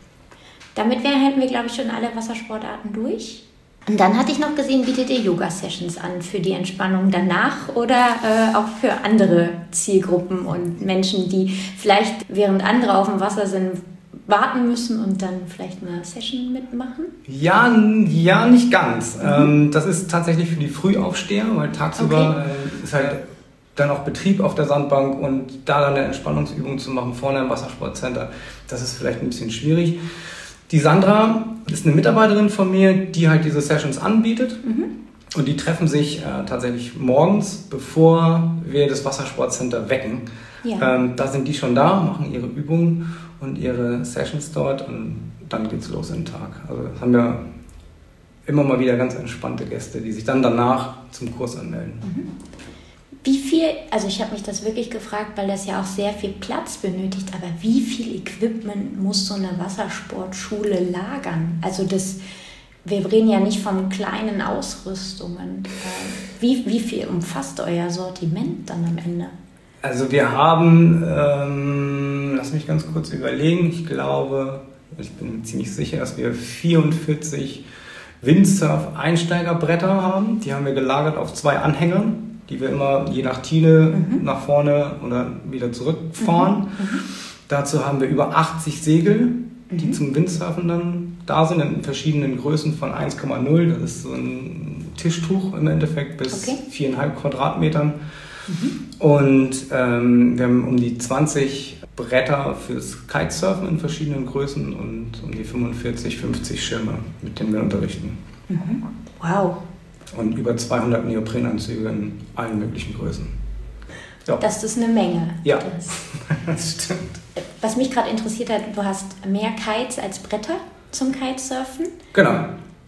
Damit wär, hätten wir, glaube ich, schon alle Wassersportarten durch. Und dann hatte ich noch gesehen, bietet ihr Yoga-Sessions an für die Entspannung danach oder äh, auch für andere Zielgruppen und Menschen, die vielleicht während andere auf dem Wasser sind, warten müssen und dann vielleicht eine Session mitmachen? Ja, ja, nicht ganz. Mhm. Ähm, das ist tatsächlich für die Frühaufsteher, weil tagsüber okay. äh, ist halt dann auch Betrieb auf der Sandbank und da dann eine Entspannungsübung zu machen vorne im Wassersportcenter, das ist vielleicht ein bisschen schwierig. Die Sandra ist eine Mitarbeiterin von mir, die halt diese Sessions anbietet. Mhm. Und die treffen sich äh, tatsächlich morgens, bevor wir das Wassersportcenter wecken. Ja. Ähm, da sind die schon da, machen ihre Übungen und ihre Sessions dort und dann geht's los in den Tag. Also das haben wir immer mal wieder ganz entspannte Gäste, die sich dann danach zum Kurs anmelden. Mhm. Wie viel, also ich habe mich das wirklich gefragt, weil das ja auch sehr viel Platz benötigt, aber wie viel Equipment muss so eine Wassersportschule lagern? Also das, wir reden ja nicht von kleinen Ausrüstungen. Wie, wie viel umfasst euer Sortiment dann am Ende? Also wir haben, ähm, lass mich ganz kurz überlegen, ich glaube, ich bin ziemlich sicher, dass wir vierundvierzig Windsurf-Einsteigerbretter haben. Die haben wir gelagert auf zwei Anhängern, die wir immer je nach Tide mhm. nach vorne oder wieder zurückfahren. Mhm. Dazu haben wir über achtzig Segel, die mhm. zum Windsurfen dann da sind, in verschiedenen Größen von eins Komma null, das ist so ein Tischtuch im Endeffekt, bis okay. viereinhalb Quadratmetern. Mhm. Und ähm, wir haben um die zwanzig Bretter fürs Kitesurfen in verschiedenen Größen und um die fünfundvierzig, fünfzig Schirme, mit denen wir unterrichten. Mhm. Wow. Und über zweihundert Neoprenanzüge in allen möglichen Größen. Ja. Das ist eine Menge. Ja, das, das stimmt. Was mich gerade interessiert hat, du hast mehr Kites als Bretter zum Kitesurfen. Genau.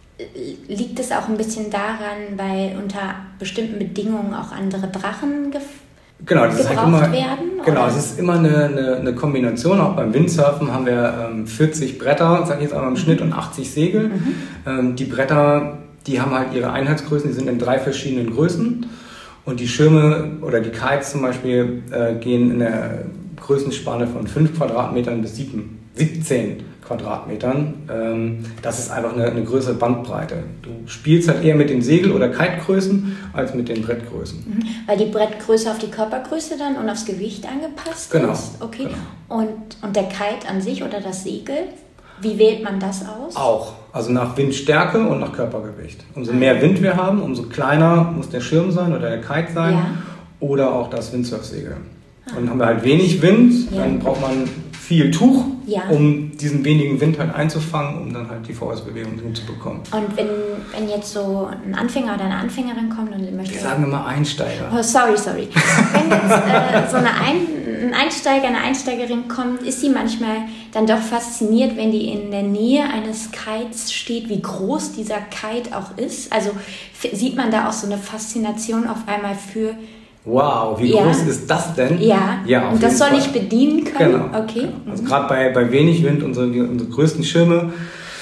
Liegt es auch ein bisschen daran, weil unter bestimmten Bedingungen auch andere Drachen gef- genau, das gebraucht ist halt immer, werden? Genau, oder? Es ist immer eine, eine, eine Kombination. Auch beim Windsurfen haben wir ähm, vierzig Bretter, sage ich jetzt einmal im Schnitt, und achtzig Segel. Mhm. Ähm, die Bretter, die haben halt ihre Einheitsgrößen, die sind in drei verschiedenen Größen. Und die Schirme oder die Kites zum Beispiel äh, gehen in der Größenspanne von fünf Quadratmetern bis siebzehn Quadratmetern. Ähm, das ist einfach eine, eine größere Bandbreite. Du spielst halt eher mit den Segel- oder Kitegrößen als mit den Brettgrößen. Mhm. Weil die Brettgröße auf die Körpergröße dann und aufs Gewicht angepasst genau. ist? Okay. Genau. Und, und der Kite an sich oder das Segel, wie wählt man das aus? Auch. Also nach Windstärke und nach Körpergewicht. Umso mehr Wind wir haben, umso kleiner muss der Schirm sein oder der Kite sein. Ja. Oder auch das Windsurfsegel. Ah. Und haben wir halt wenig Wind, ja. dann braucht man viel Tuch, ja. um diesen wenigen Wind halt einzufangen, um dann halt die Vorwärtsbewegung hinzubekommen. Und wenn, wenn jetzt so ein Anfänger oder eine Anfängerin kommt und möchte... Wir sagen immer Einsteiger. Oh, sorry, sorry. Wenn jetzt äh, so eine ein, ein Einsteiger, eine Einsteigerin kommt, ist sie manchmal dann doch fasziniert, wenn die in der Nähe eines Kites steht, wie groß dieser Kite auch ist. Also f- sieht man da auch so eine Faszination auf einmal für... Wow, wie ja. groß ist das denn? Ja, ja und das soll Fall. ich bedienen können? Genau. Okay. Genau. Also gerade bei, bei wenig Wind, unsere, unsere größten Schirme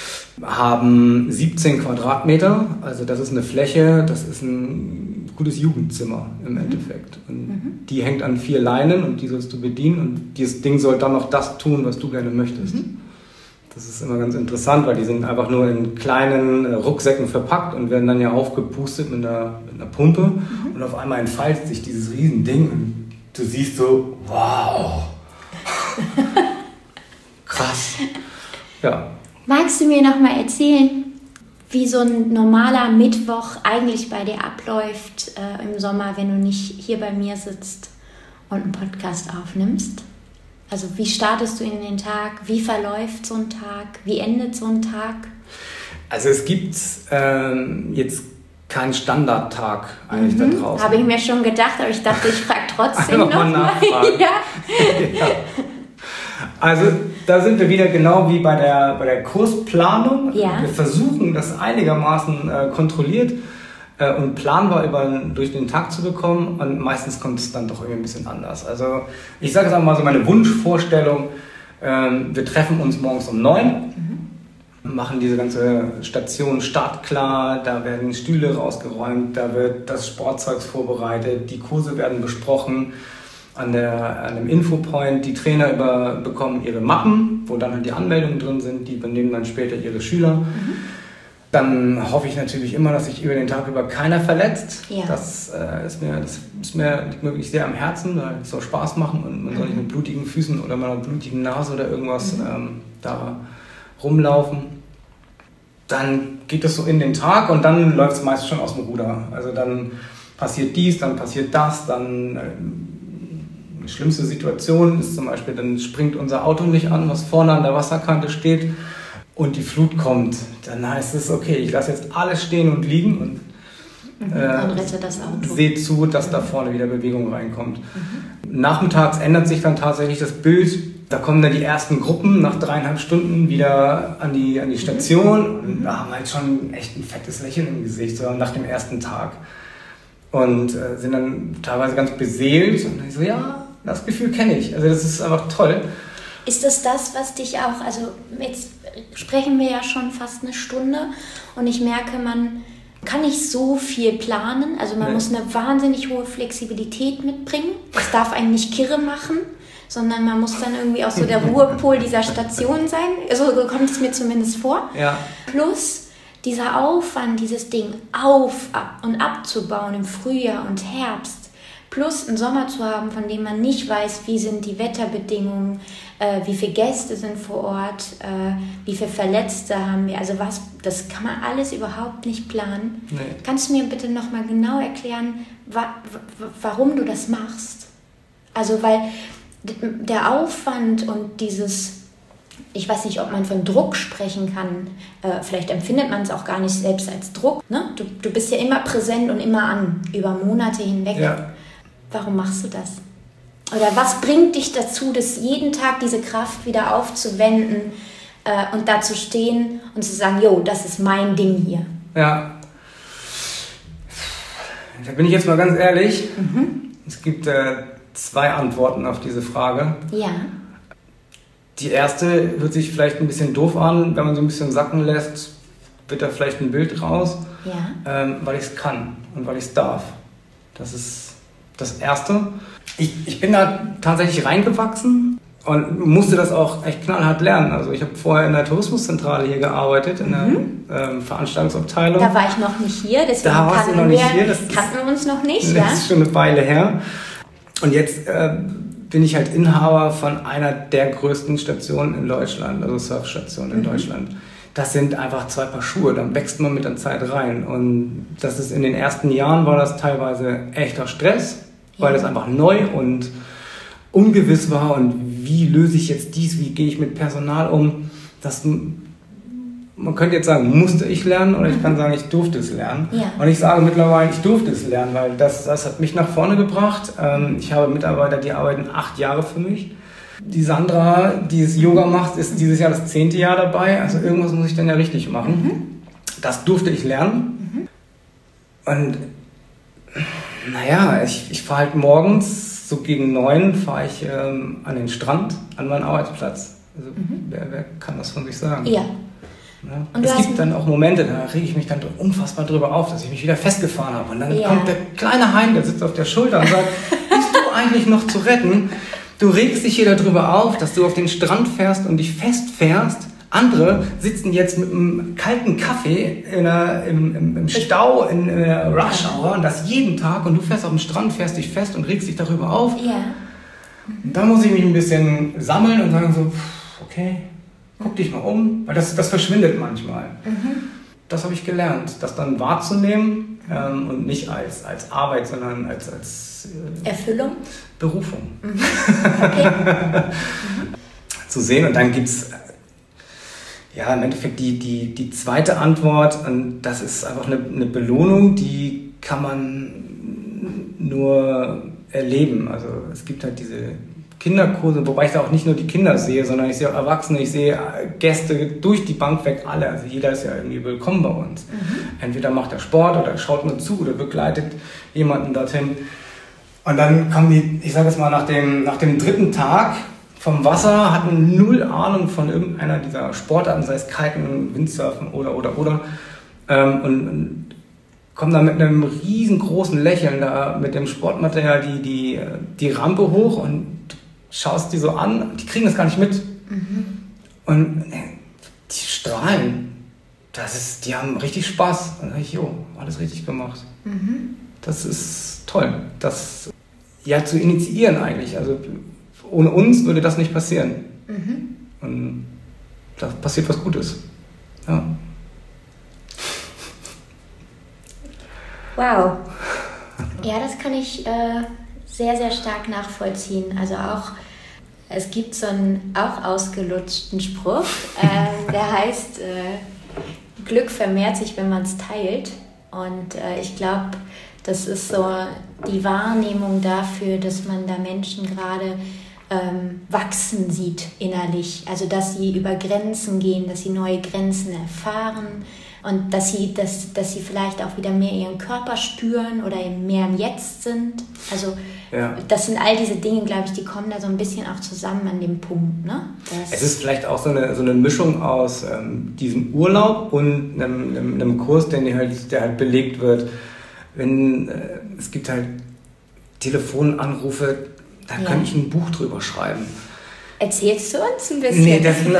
haben siebzehn Quadratmeter. Also das ist eine Fläche, das ist ein gutes Jugendzimmer im mhm. Endeffekt. Und mhm. die hängt an vier Leinen und die sollst du bedienen und dieses Ding soll dann noch das tun, was du gerne möchtest. Mhm. Das ist immer ganz interessant, weil die sind einfach nur in kleinen äh, Rucksäcken verpackt und werden dann ja aufgepustet mit einer, mit einer Pumpe. Mhm. Und auf einmal entfaltet sich dieses Riesending und du siehst so, wow, krass. Ja. Magst du mir noch mal erzählen, wie so ein normaler Mittwoch eigentlich bei dir abläuft äh, im Sommer, wenn du nicht hier bei mir sitzt und einen Podcast aufnimmst? Also wie startest du in den Tag? Wie verläuft so ein Tag? Wie endet so ein Tag? Also es gibt ähm, jetzt keinen Standardtag eigentlich mhm. da draußen. Habe ich mir schon gedacht, aber ich dachte, ich frage trotzdem Einfach noch mal nachfragen. ja. ja. Also da sind wir wieder genau wie bei der, bei der Kursplanung. Ja. Wir versuchen, das einigermaßen äh, kontrolliert äh, und planbar über, durch den Tag zu bekommen. Und meistens kommt es dann doch irgendwie ein bisschen anders. Also ich sage jetzt einmal so meine Wunschvorstellung. Ähm, wir treffen uns morgens um neun. Mhm. machen diese ganze Station startklar, da werden Stühle rausgeräumt, da wird das Sportzeug vorbereitet, die Kurse werden besprochen. An, der, an dem Infopoint, die Trainer über, bekommen ihre Mappen, wo dann halt die Anmeldungen drin sind, die übernehmen dann später ihre Schüler. Mhm. Dann hoffe ich natürlich immer, dass sich über den Tag über keiner verletzt. Ja. Das, äh, ist mir, das ist mir, liegt mir wirklich sehr am Herzen, weil es soll Spaß machen und man mhm. soll nicht mit blutigen Füßen oder mit einer blutigen Nase oder irgendwas mhm. ähm, da rumlaufen. Dann geht es so in den Tag und dann läuft es meist schon aus dem Ruder. Also dann passiert dies, dann passiert das, dann äh, die schlimmste Situation ist zum Beispiel, dann springt unser Auto nicht an, was vorne an der Wasserkante steht und die Flut kommt. Dann heißt es, okay, ich lasse jetzt alles stehen und liegen und äh, dann rettet das Auto. Sehe zu, dass da vorne wieder Bewegung reinkommt. Mhm. Nachmittags ändert sich dann tatsächlich das Bild. Da kommen dann die ersten Gruppen nach dreieinhalb Stunden wieder an die, an die Station und da haben wir halt schon echt ein fettes Lächeln im Gesicht, so nach dem ersten Tag. Und äh, sind dann teilweise ganz beseelt und ich so, ja, das Gefühl kenne ich. Also das ist einfach toll. Ist das das, was dich auch, also jetzt sprechen wir ja schon fast eine Stunde und ich merke, man kann nicht so viel planen. Also man nee. muss eine wahnsinnig hohe Flexibilität mitbringen. Das darf einen nicht kirre machen, sondern man muss dann irgendwie auch so der Ruhepol dieser Station sein. Also so kommt es mir zumindest vor. Ja. Plus dieser Aufwand, dieses Ding auf und abzubauen im Frühjahr und Herbst. Plus einen Sommer zu haben, von dem man nicht weiß, wie sind die Wetterbedingungen, äh, wie viele Gäste sind vor Ort, äh, wie viele Verletzte haben wir. Also was, das kann man alles überhaupt nicht planen. Nee. Kannst du mir bitte nochmal genau erklären, wa- wa- warum du das machst? Also weil der Aufwand und dieses, ich weiß nicht, ob man von Druck sprechen kann, äh, vielleicht empfindet man es auch gar nicht selbst als Druck. Ne? Du, du bist ja immer präsent und immer an, über Monate hinweg. Ja. Warum machst du das? Oder was bringt dich dazu, das jeden Tag diese Kraft wieder aufzuwenden äh, und da zu stehen und zu sagen, jo, das ist mein Ding hier? Ja. Da bin ich jetzt mal ganz ehrlich. Mhm. Es gibt äh, zwei Antworten auf diese Frage. Ja. Die erste hört sich vielleicht ein bisschen doof an, wenn man so ein bisschen sacken lässt, wird da vielleicht ein Bild raus. Ja. Ähm, weil ich es kann und weil ich es darf. Das ist das Erste. Ich, ich bin da tatsächlich reingewachsen und musste das auch echt knallhart lernen. Also ich habe vorher in der Tourismuszentrale hier gearbeitet, in mhm. der ähm, Veranstaltungsabteilung. Da war ich noch nicht hier, deswegen da warst du noch nicht hier. Das kannten wir uns noch nicht. Das ja? ist schon eine Weile her. Und jetzt äh, bin ich halt Inhaber von einer der größten Stationen in Deutschland, also Surfstationen in mhm. Deutschland. Das sind einfach zwei Paar Schuhe, dann wächst man mit der Zeit rein. Und das ist in den ersten Jahren war das teilweise echter Stress, ja. weil das einfach neu und ungewiss war. Und wie löse ich jetzt dies, wie gehe ich mit Personal um? Das, man könnte jetzt sagen, musste ich lernen, oder ich kann sagen, ich durfte es lernen. Ja. Und ich sage mittlerweile, ich durfte es lernen, weil das, das hat mich nach vorne gebracht. Ich habe Mitarbeiter, die arbeiten acht Jahre für mich. Die Sandra, die es Yoga macht, ist dieses Jahr das zehnte Jahr dabei. Also irgendwas muss ich dann ja richtig machen. Mhm. Das durfte ich lernen. Mhm. Und naja, ich, ich fahre halt morgens, so gegen neun, fahre ich ähm, an den Strand, an meinen Arbeitsplatz. Also mhm. wer, wer kann das von sich sagen? Ja. Ja. Und es gibt dann auch Momente, da rege ich mich dann unfassbar drüber auf, dass ich mich wieder festgefahren habe. Und dann ja. kommt der kleine Hein, der sitzt auf der Schulter und sagt, bist du eigentlich noch zu retten? Du regst dich hier darüber auf, dass du auf den Strand fährst und dich festfährst. Andere sitzen jetzt mit einem kalten Kaffee in einer, im, im, im Stau in der Rush Hour und das jeden Tag und du fährst auf den Strand, fährst dich fest und regst dich darüber auf. Ja. Mhm. Da muss ich mich ein bisschen sammeln und sagen so, okay, guck dich mal um, weil das, das verschwindet manchmal. Mhm. Das habe ich gelernt, das dann wahrzunehmen ähm, und nicht als, als Arbeit, sondern als, als äh, Erfüllung? Berufung. Mhm. Okay. Mhm. Zu sehen. Und dann gibt es ja im Endeffekt die, die, die zweite Antwort und das ist einfach eine, eine Belohnung, die kann man nur erleben. Also es gibt halt diese Kinderkurse, wobei ich da auch nicht nur die Kinder sehe, sondern ich sehe auch Erwachsene, ich sehe Gäste durch die Bank weg, alle. Also jeder ist ja irgendwie willkommen bei uns. Mhm. Entweder macht er Sport oder schaut nur zu oder begleitet jemanden dorthin. Und dann kommen die, ich sage es mal, nach dem, nach dem dritten Tag vom Wasser, hatten null Ahnung von irgendeiner dieser Sportarten, sei es Kiten, Windsurfen oder, oder, oder. Ähm, und, und kommen dann mit einem riesengroßen Lächeln da mit dem Sportmaterial die, die, die Rampe hoch und du schaust die so an, die kriegen das gar nicht mit. Mhm. Und die strahlen. Das ist, die haben richtig Spaß. Und dann sage ich, jo, alles richtig gemacht. Mhm. Das ist toll. Das ja zu initiieren eigentlich. Also ohne uns würde das nicht passieren. Mhm. Und da passiert was Gutes. Ja. Wow. Ja, das kann ich äh, sehr, sehr stark nachvollziehen. Also auch, es gibt so einen auch ausgelutschten Spruch, äh, der heißt, äh, Glück vermehrt sich, wenn man es teilt. Und äh, ich glaube, das ist so die Wahrnehmung dafür, dass man da Menschen gerade ähm, wachsen sieht innerlich. Also dass sie über Grenzen gehen, dass sie neue Grenzen erfahren. Und dass sie, dass, dass sie vielleicht auch wieder mehr ihren Körper spüren oder mehr im Jetzt sind. Also ja. Das sind all diese Dinge, glaube ich, die kommen da so ein bisschen auch zusammen an dem Punkt. Ne? Es ist vielleicht auch so eine, so eine Mischung aus ähm, diesem Urlaub und einem, einem, einem Kurs, der halt, der halt belegt wird. Wenn, äh, es gibt halt Telefonanrufe, da ja. kann ich ein Buch drüber schreiben. Erzählst du uns ein bisschen? Nee, das ist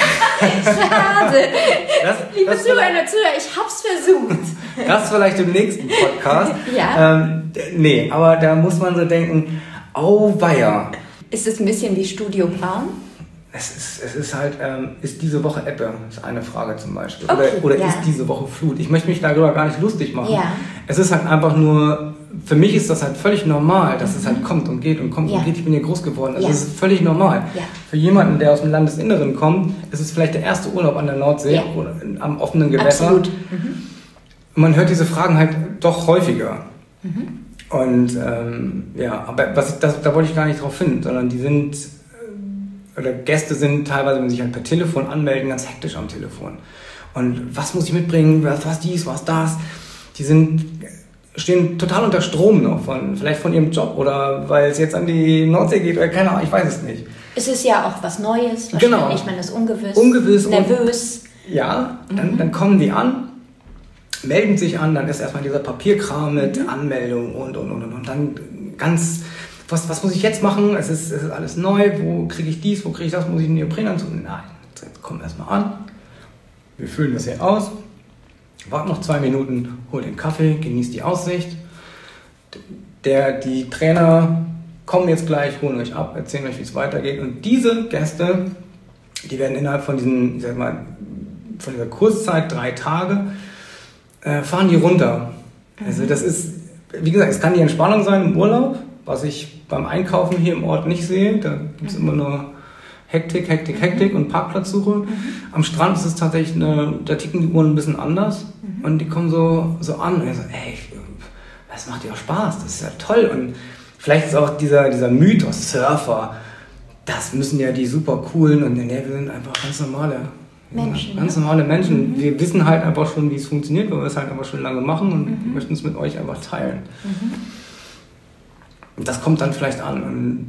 schade. Das, Liebe das Zuhörer und Zuhörer, ich hab's versucht. Das vielleicht im nächsten Podcast. Ja. Ähm, nee, aber da muss man so denken, auweia. Ist es ein bisschen wie Studio Braun? Es ist, es ist halt, ähm, ist diese Woche Ebbe? Ist eine Frage zum Beispiel. Okay, oder oder ja. ist diese Woche Flut? Ich möchte mich darüber gar nicht lustig machen. Ja. Es ist halt einfach nur, für mich ist das halt völlig normal, dass mhm. es halt kommt und geht und kommt ja. und geht. Ich bin hier groß geworden. Also ja. es ist völlig normal. Ja. Für jemanden, der aus dem Landesinneren kommt, ist es vielleicht der erste Urlaub an der Nordsee ja. oder am offenen Gewässer. Absolut. Mhm. Und man hört diese Fragen halt doch häufiger. Mhm. Und ähm, ja, aber was ich, das, da wollte ich gar nicht drauf hin, sondern die sind, oder Gäste sind teilweise, wenn sie sich halt per Telefon anmelden, ganz hektisch am Telefon. Und was muss ich mitbringen, was, was dies, was das. Die sind, stehen total unter Strom noch, von, vielleicht von ihrem Job oder weil es jetzt an die Nordsee geht oder keine Ahnung, ich weiß es nicht. Es ist ja auch was Neues, wahrscheinlich, genau. Man ist ungewiss, ungewiss nervös. Und, ja, dann, mhm. dann kommen die an, melden sich an, dann ist erstmal dieser Papierkram mit mhm. Anmeldung und, und, und, und, und dann ganz... Was, was muss ich jetzt machen? Es ist, es ist alles neu. Wo kriege ich dies? Wo kriege ich das? Muss ich einen Neoprenanzug? Nein, jetzt kommen wir erstmal an. Wir füllen das hier aus. Wart noch zwei Minuten, hol den Kaffee, genießt die Aussicht. Der, die Trainer kommen jetzt gleich, holen euch ab, erzählen euch, wie es weitergeht. Und diese Gäste, die werden innerhalb von diesen, ich sag mal, von dieser Kurszeit, drei Tage, äh, fahren die runter. Mhm. Also das ist, wie gesagt, es kann die Entspannung sein im Urlaub, was ich beim Einkaufen hier im Ort nicht sehe. Da gibt es mhm. immer nur Hektik, Hektik, Hektik mhm. und Parkplatzsuche. Mhm. Am Strand ist es tatsächlich, eine, da ticken die Uhren ein bisschen anders. Mhm. Und die kommen so, so an und ich so, ey, das macht ja auch Spaß, das ist ja toll. Und vielleicht ist auch dieser, dieser Mythos Surfer, das müssen ja die super coolen und nee, wir sind einfach ganz normale Menschen. Ja, ganz normale Menschen. Mhm. Wir wissen halt einfach schon, wie es funktioniert, weil wir es halt einfach schon lange machen und mhm. möchten es mit euch einfach teilen. Mhm. Das kommt dann vielleicht an und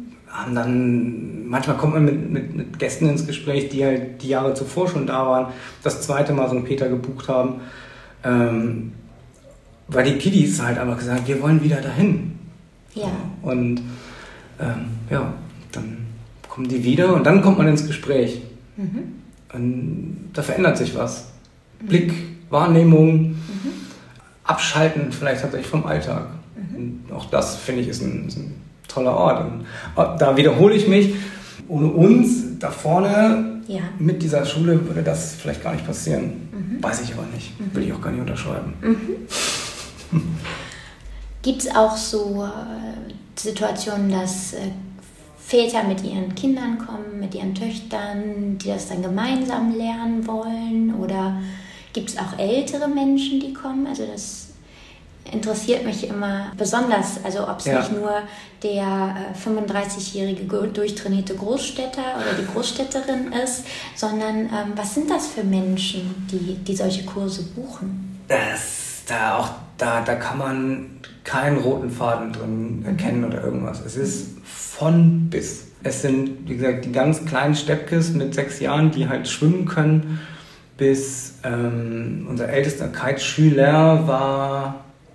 dann, manchmal kommt man mit, mit, mit Gästen ins Gespräch, die halt die Jahre zuvor schon da waren, das zweite Mal Sankt Peter gebucht haben, ähm, weil die Kiddies halt einfach gesagt haben, wir wollen wieder dahin. Ja. Und ähm, ja, dann kommen die wieder und dann kommt man ins Gespräch. Mhm. Und da verändert sich was. Mhm. Blick, Wahrnehmung, mhm. Abschalten vielleicht tatsächlich vom Alltag. Und auch das, finde ich, ist ein, ist ein toller Ort. Und da wiederhole ich mich, ohne uns da vorne ja. mit dieser Schule würde das vielleicht gar nicht passieren. Mhm. Weiß ich aber nicht. Mhm. Will ich auch gar nicht unterschreiben. Mhm. Gibt es auch so äh, Situationen, dass äh, Väter mit ihren Kindern kommen, mit ihren Töchtern, die das dann gemeinsam lernen wollen? Oder gibt es auch ältere Menschen, die kommen? Also das interessiert mich immer besonders, also ob es ja. nicht nur der äh, fünfunddreißigjährige durchtrainierte Großstädter oder die Großstädterin ist, sondern ähm, was sind das für Menschen, die, die solche Kurse buchen? Das, da auch da, da kann man keinen roten Faden drin erkennen oder irgendwas. Es ist von bis. Es sind, wie gesagt, die ganz kleinen Steppkes mit sechs Jahren, die halt schwimmen können, bis ähm, unser ältester Kiteschüler war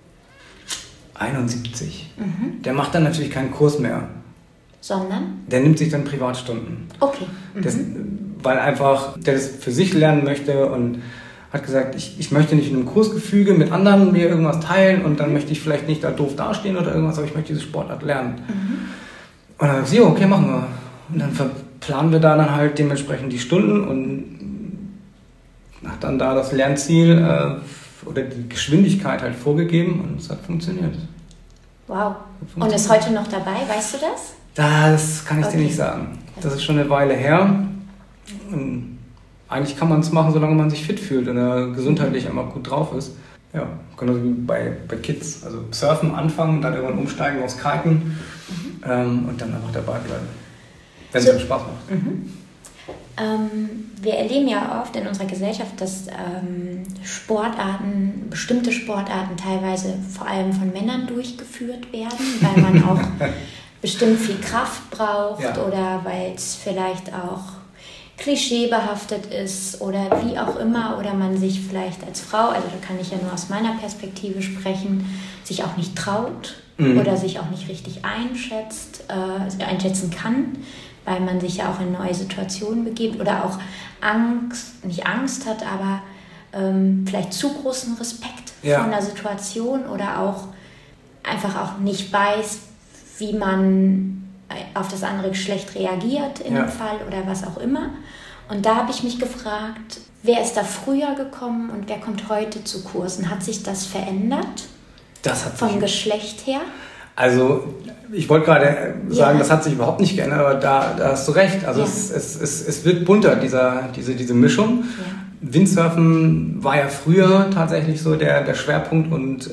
einundsiebzig. Mhm. Der macht dann natürlich keinen Kurs mehr. Sondern? Der nimmt sich dann Privatstunden. Okay. Mhm. Das, weil einfach der das für sich lernen möchte und hat gesagt, ich, ich möchte nicht in einem Kursgefüge mit anderen mir irgendwas teilen und dann möchte ich vielleicht nicht da doof dastehen oder irgendwas, aber ich möchte diese Sportart lernen. Mhm. Und dann sagt sie, okay, machen wir. Und dann verplanen wir da dann halt dementsprechend die Stunden und hat dann da das Lernziel äh, oder die Geschwindigkeit halt vorgegeben und es hat funktioniert. Wow. Und ist heute noch dabei, weißt du das? Das kann ich okay. dir nicht sagen. Das ist schon eine Weile her. Und eigentlich kann man es machen, solange man sich fit fühlt und er gesundheitlich immer gut drauf ist. Ja, genauso wie bei, bei Kids. Also surfen anfangen, dann irgendwann umsteigen aufs Kiten mhm. ähm, und dann einfach dabei bleiben. Wenn so, es Spaß macht. Mhm. Ähm, wir erleben ja oft in unserer Gesellschaft, dass ähm, Sportarten, bestimmte Sportarten teilweise vor allem von Männern durchgeführt werden, weil man auch bestimmt viel Kraft braucht ja. oder weil es vielleicht auch klischeebehaftet ist oder wie auch immer oder man sich vielleicht als Frau, also da kann ich ja nur aus meiner Perspektive sprechen, sich auch nicht traut mhm. oder sich auch nicht richtig einschätzt, äh, einschätzen kann, weil man sich ja auch in neue Situationen begibt oder auch Angst, nicht Angst hat, aber ähm, vielleicht zu großen Respekt ja. vor einer Situation oder auch einfach auch nicht weiß, wie man auf das andere Geschlecht reagiert in ja. dem Fall oder was auch immer. Und da habe ich mich gefragt, wer ist da früher gekommen und wer kommt heute zu Kursen? Hat sich das verändert? Das hat vom sich Geschlecht her? Also ich wollte gerade sagen, ja. das hat sich überhaupt nicht geändert, aber da, da hast du recht. Also ja. es, es, es, es wird bunter, dieser, diese, diese Mischung. Ja. Windsurfen war ja früher tatsächlich so der, der Schwerpunkt und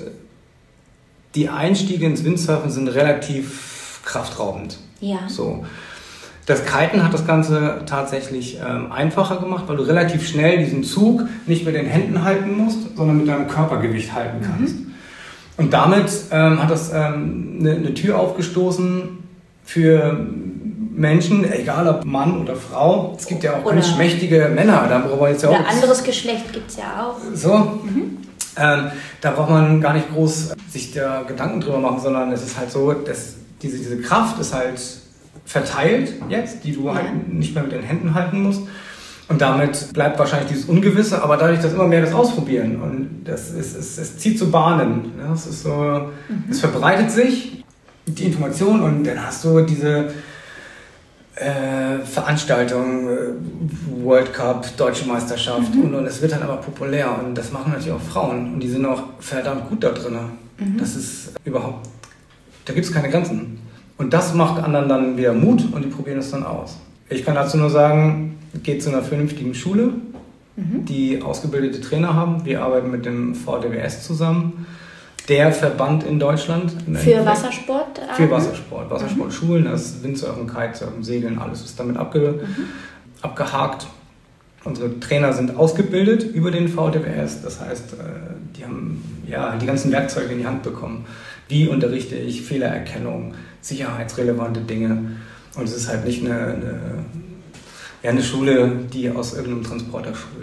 die Einstiege ins Windsurfen sind relativ kraftraubend. Ja. So. Das Kiten hat das Ganze tatsächlich ähm, einfacher gemacht, weil du relativ schnell diesen Zug nicht mit den Händen halten musst, sondern mit deinem Körpergewicht halten kannst. Mhm. Und damit ähm, hat das ähm, eine, eine Tür aufgestoßen für Menschen, egal ob Mann oder Frau. Es gibt ja auch oder ganz schmächtige Männer. Da braucht man jetzt ja oder auch anderes Geschlecht gibt es ja auch. So. Mhm. Ähm, da braucht man gar nicht groß sich da Gedanken drüber machen, sondern es ist halt so, dass diese, diese Kraft ist halt verteilt jetzt, die du ja. halt nicht mehr mit den Händen halten musst. Und damit bleibt wahrscheinlich dieses Ungewisse, aber dadurch, dass immer mehr das ausprobieren und das ist, es, es zieht so Bahnen. Ja, es ist so, mhm. es verbreitet sich, die Information und dann hast du diese äh, Veranstaltungen, äh, World Cup, Deutsche Meisterschaft mhm. und, und es wird dann aber populär und das machen natürlich auch Frauen und die sind auch verdammt gut da drin. Mhm. Das ist überhaupt, da gibt es keine Grenzen. Und das macht anderen dann wieder Mut und die probieren es dann aus. Ich kann dazu nur sagen, geht zu einer vernünftigen Schule, mhm. die ausgebildete Trainer haben. Wir arbeiten mit dem V D W S zusammen. Der Verband in Deutschland. Für Wassersport? Für Wassersport. Wassersportschulen, das ist Windsurfen, Kitesurfen, Segeln, alles ist damit abge, mhm. abgehakt. Unsere Trainer sind ausgebildet über den V D W S. Das heißt, die haben ja, die ganzen Werkzeuge in die Hand bekommen. Wie unterrichte ich Fehlererkennung, sicherheitsrelevante Dinge. Und es ist halt nicht eine, eine, ja, eine Schule, die aus irgendeinem Transporter schult.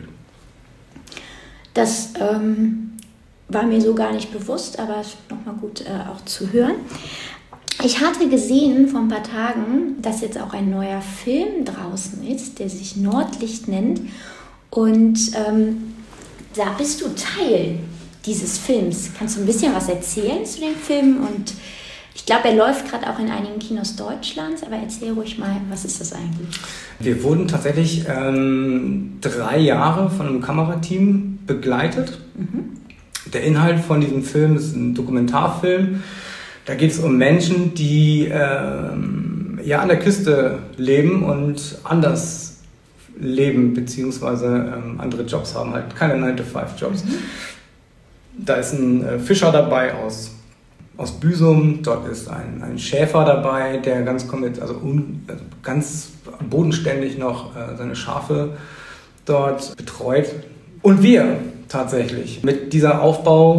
Das ähm, war mir so gar nicht bewusst, aber es ist nochmal gut äh, auch zu hören. Ich hatte gesehen vor ein paar Tagen, dass jetzt auch ein neuer Film draußen ist, der sich Nordlicht nennt. Und ähm, da bist du Teil dieses Films. Kannst du ein bisschen was erzählen zu dem Film? Und ich glaube, er läuft gerade auch in einigen Kinos Deutschlands, aber erzähl ruhig mal, was ist das eigentlich? Wir wurden tatsächlich ähm, drei Jahre von einem Kamerateam begleitet. Mhm. Der Inhalt von diesem Film ist ein Dokumentarfilm. Da geht es um Menschen, die ähm, ja an der Küste leben und anders leben, beziehungsweise ähm, andere Jobs haben, halt keine nine to five Jobs. Mhm. Da ist ein äh, Fischer dabei aus, aus Büsum, dort ist ein, ein Schäfer dabei, der ganz, also un, also ganz bodenständig noch äh, seine Schafe dort betreut. Und wir tatsächlich mit dieser Aufbau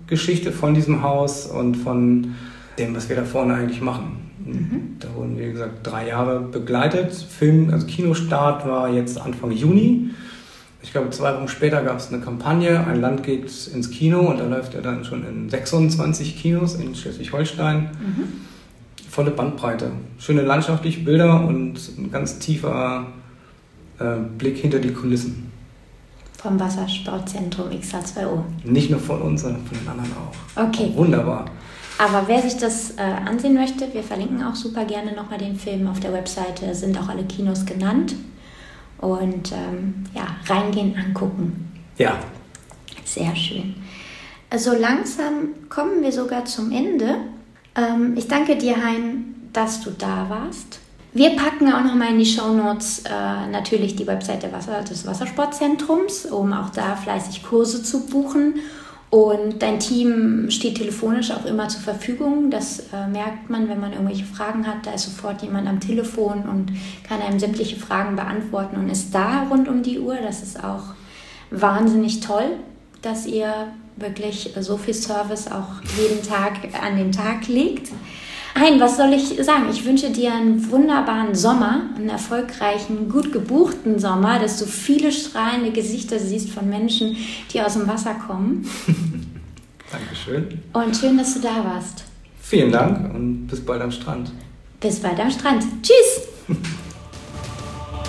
Geschichte von diesem Haus und von dem, was wir da vorne eigentlich machen. Mhm. Da wurden wir, wie gesagt, drei Jahre begleitet. Film, also Kinostart war jetzt Anfang Juni. Ich glaube, zwei Wochen später gab es eine Kampagne, ein Land geht ins Kino und da läuft er dann schon in sechsundzwanzig Kinos in Schleswig-Holstein. Mhm. Volle Bandbreite, schöne landschaftliche Bilder und ein ganz tiefer äh, Blick hinter die Kulissen. Vom Wassersportzentrum X H zwei O. Nicht nur von uns, sondern von den anderen auch. Okay. Auch wunderbar. Aber wer sich das äh, ansehen möchte, wir verlinken auch super gerne nochmal den Film auf der Webseite, sind auch alle Kinos genannt. Und ähm, ja, reingehen, angucken. Ja. Sehr schön. So langsam kommen wir sogar zum Ende. Ähm, ich danke dir, Hein, dass du da warst. Wir packen auch nochmal in die Shownotes äh, natürlich die Webseite Wasser, des Wassersportzentrums, um auch da fleißig Kurse zu buchen. Und dein Team steht telefonisch auch immer zur Verfügung. Das äh, merkt man, wenn man irgendwelche Fragen hat. Da ist sofort jemand am Telefon und kann einem sämtliche Fragen beantworten und ist da rund um die Uhr. Das ist auch wahnsinnig toll, dass ihr wirklich so viel Service auch jeden Tag an den Tag legt. Hein, was soll ich sagen? Ich wünsche dir einen wunderbaren Sommer, einen erfolgreichen, gut gebuchten Sommer, dass du viele strahlende Gesichter siehst von Menschen, die aus dem Wasser kommen. Dankeschön. Und schön, dass du da warst. Vielen Dank und bis bald am Strand. Bis bald am Strand. Tschüss!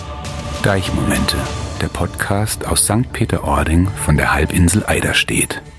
Deichmomente, der Podcast aus Sankt Peter-Ording von der Halbinsel Eiderstedt.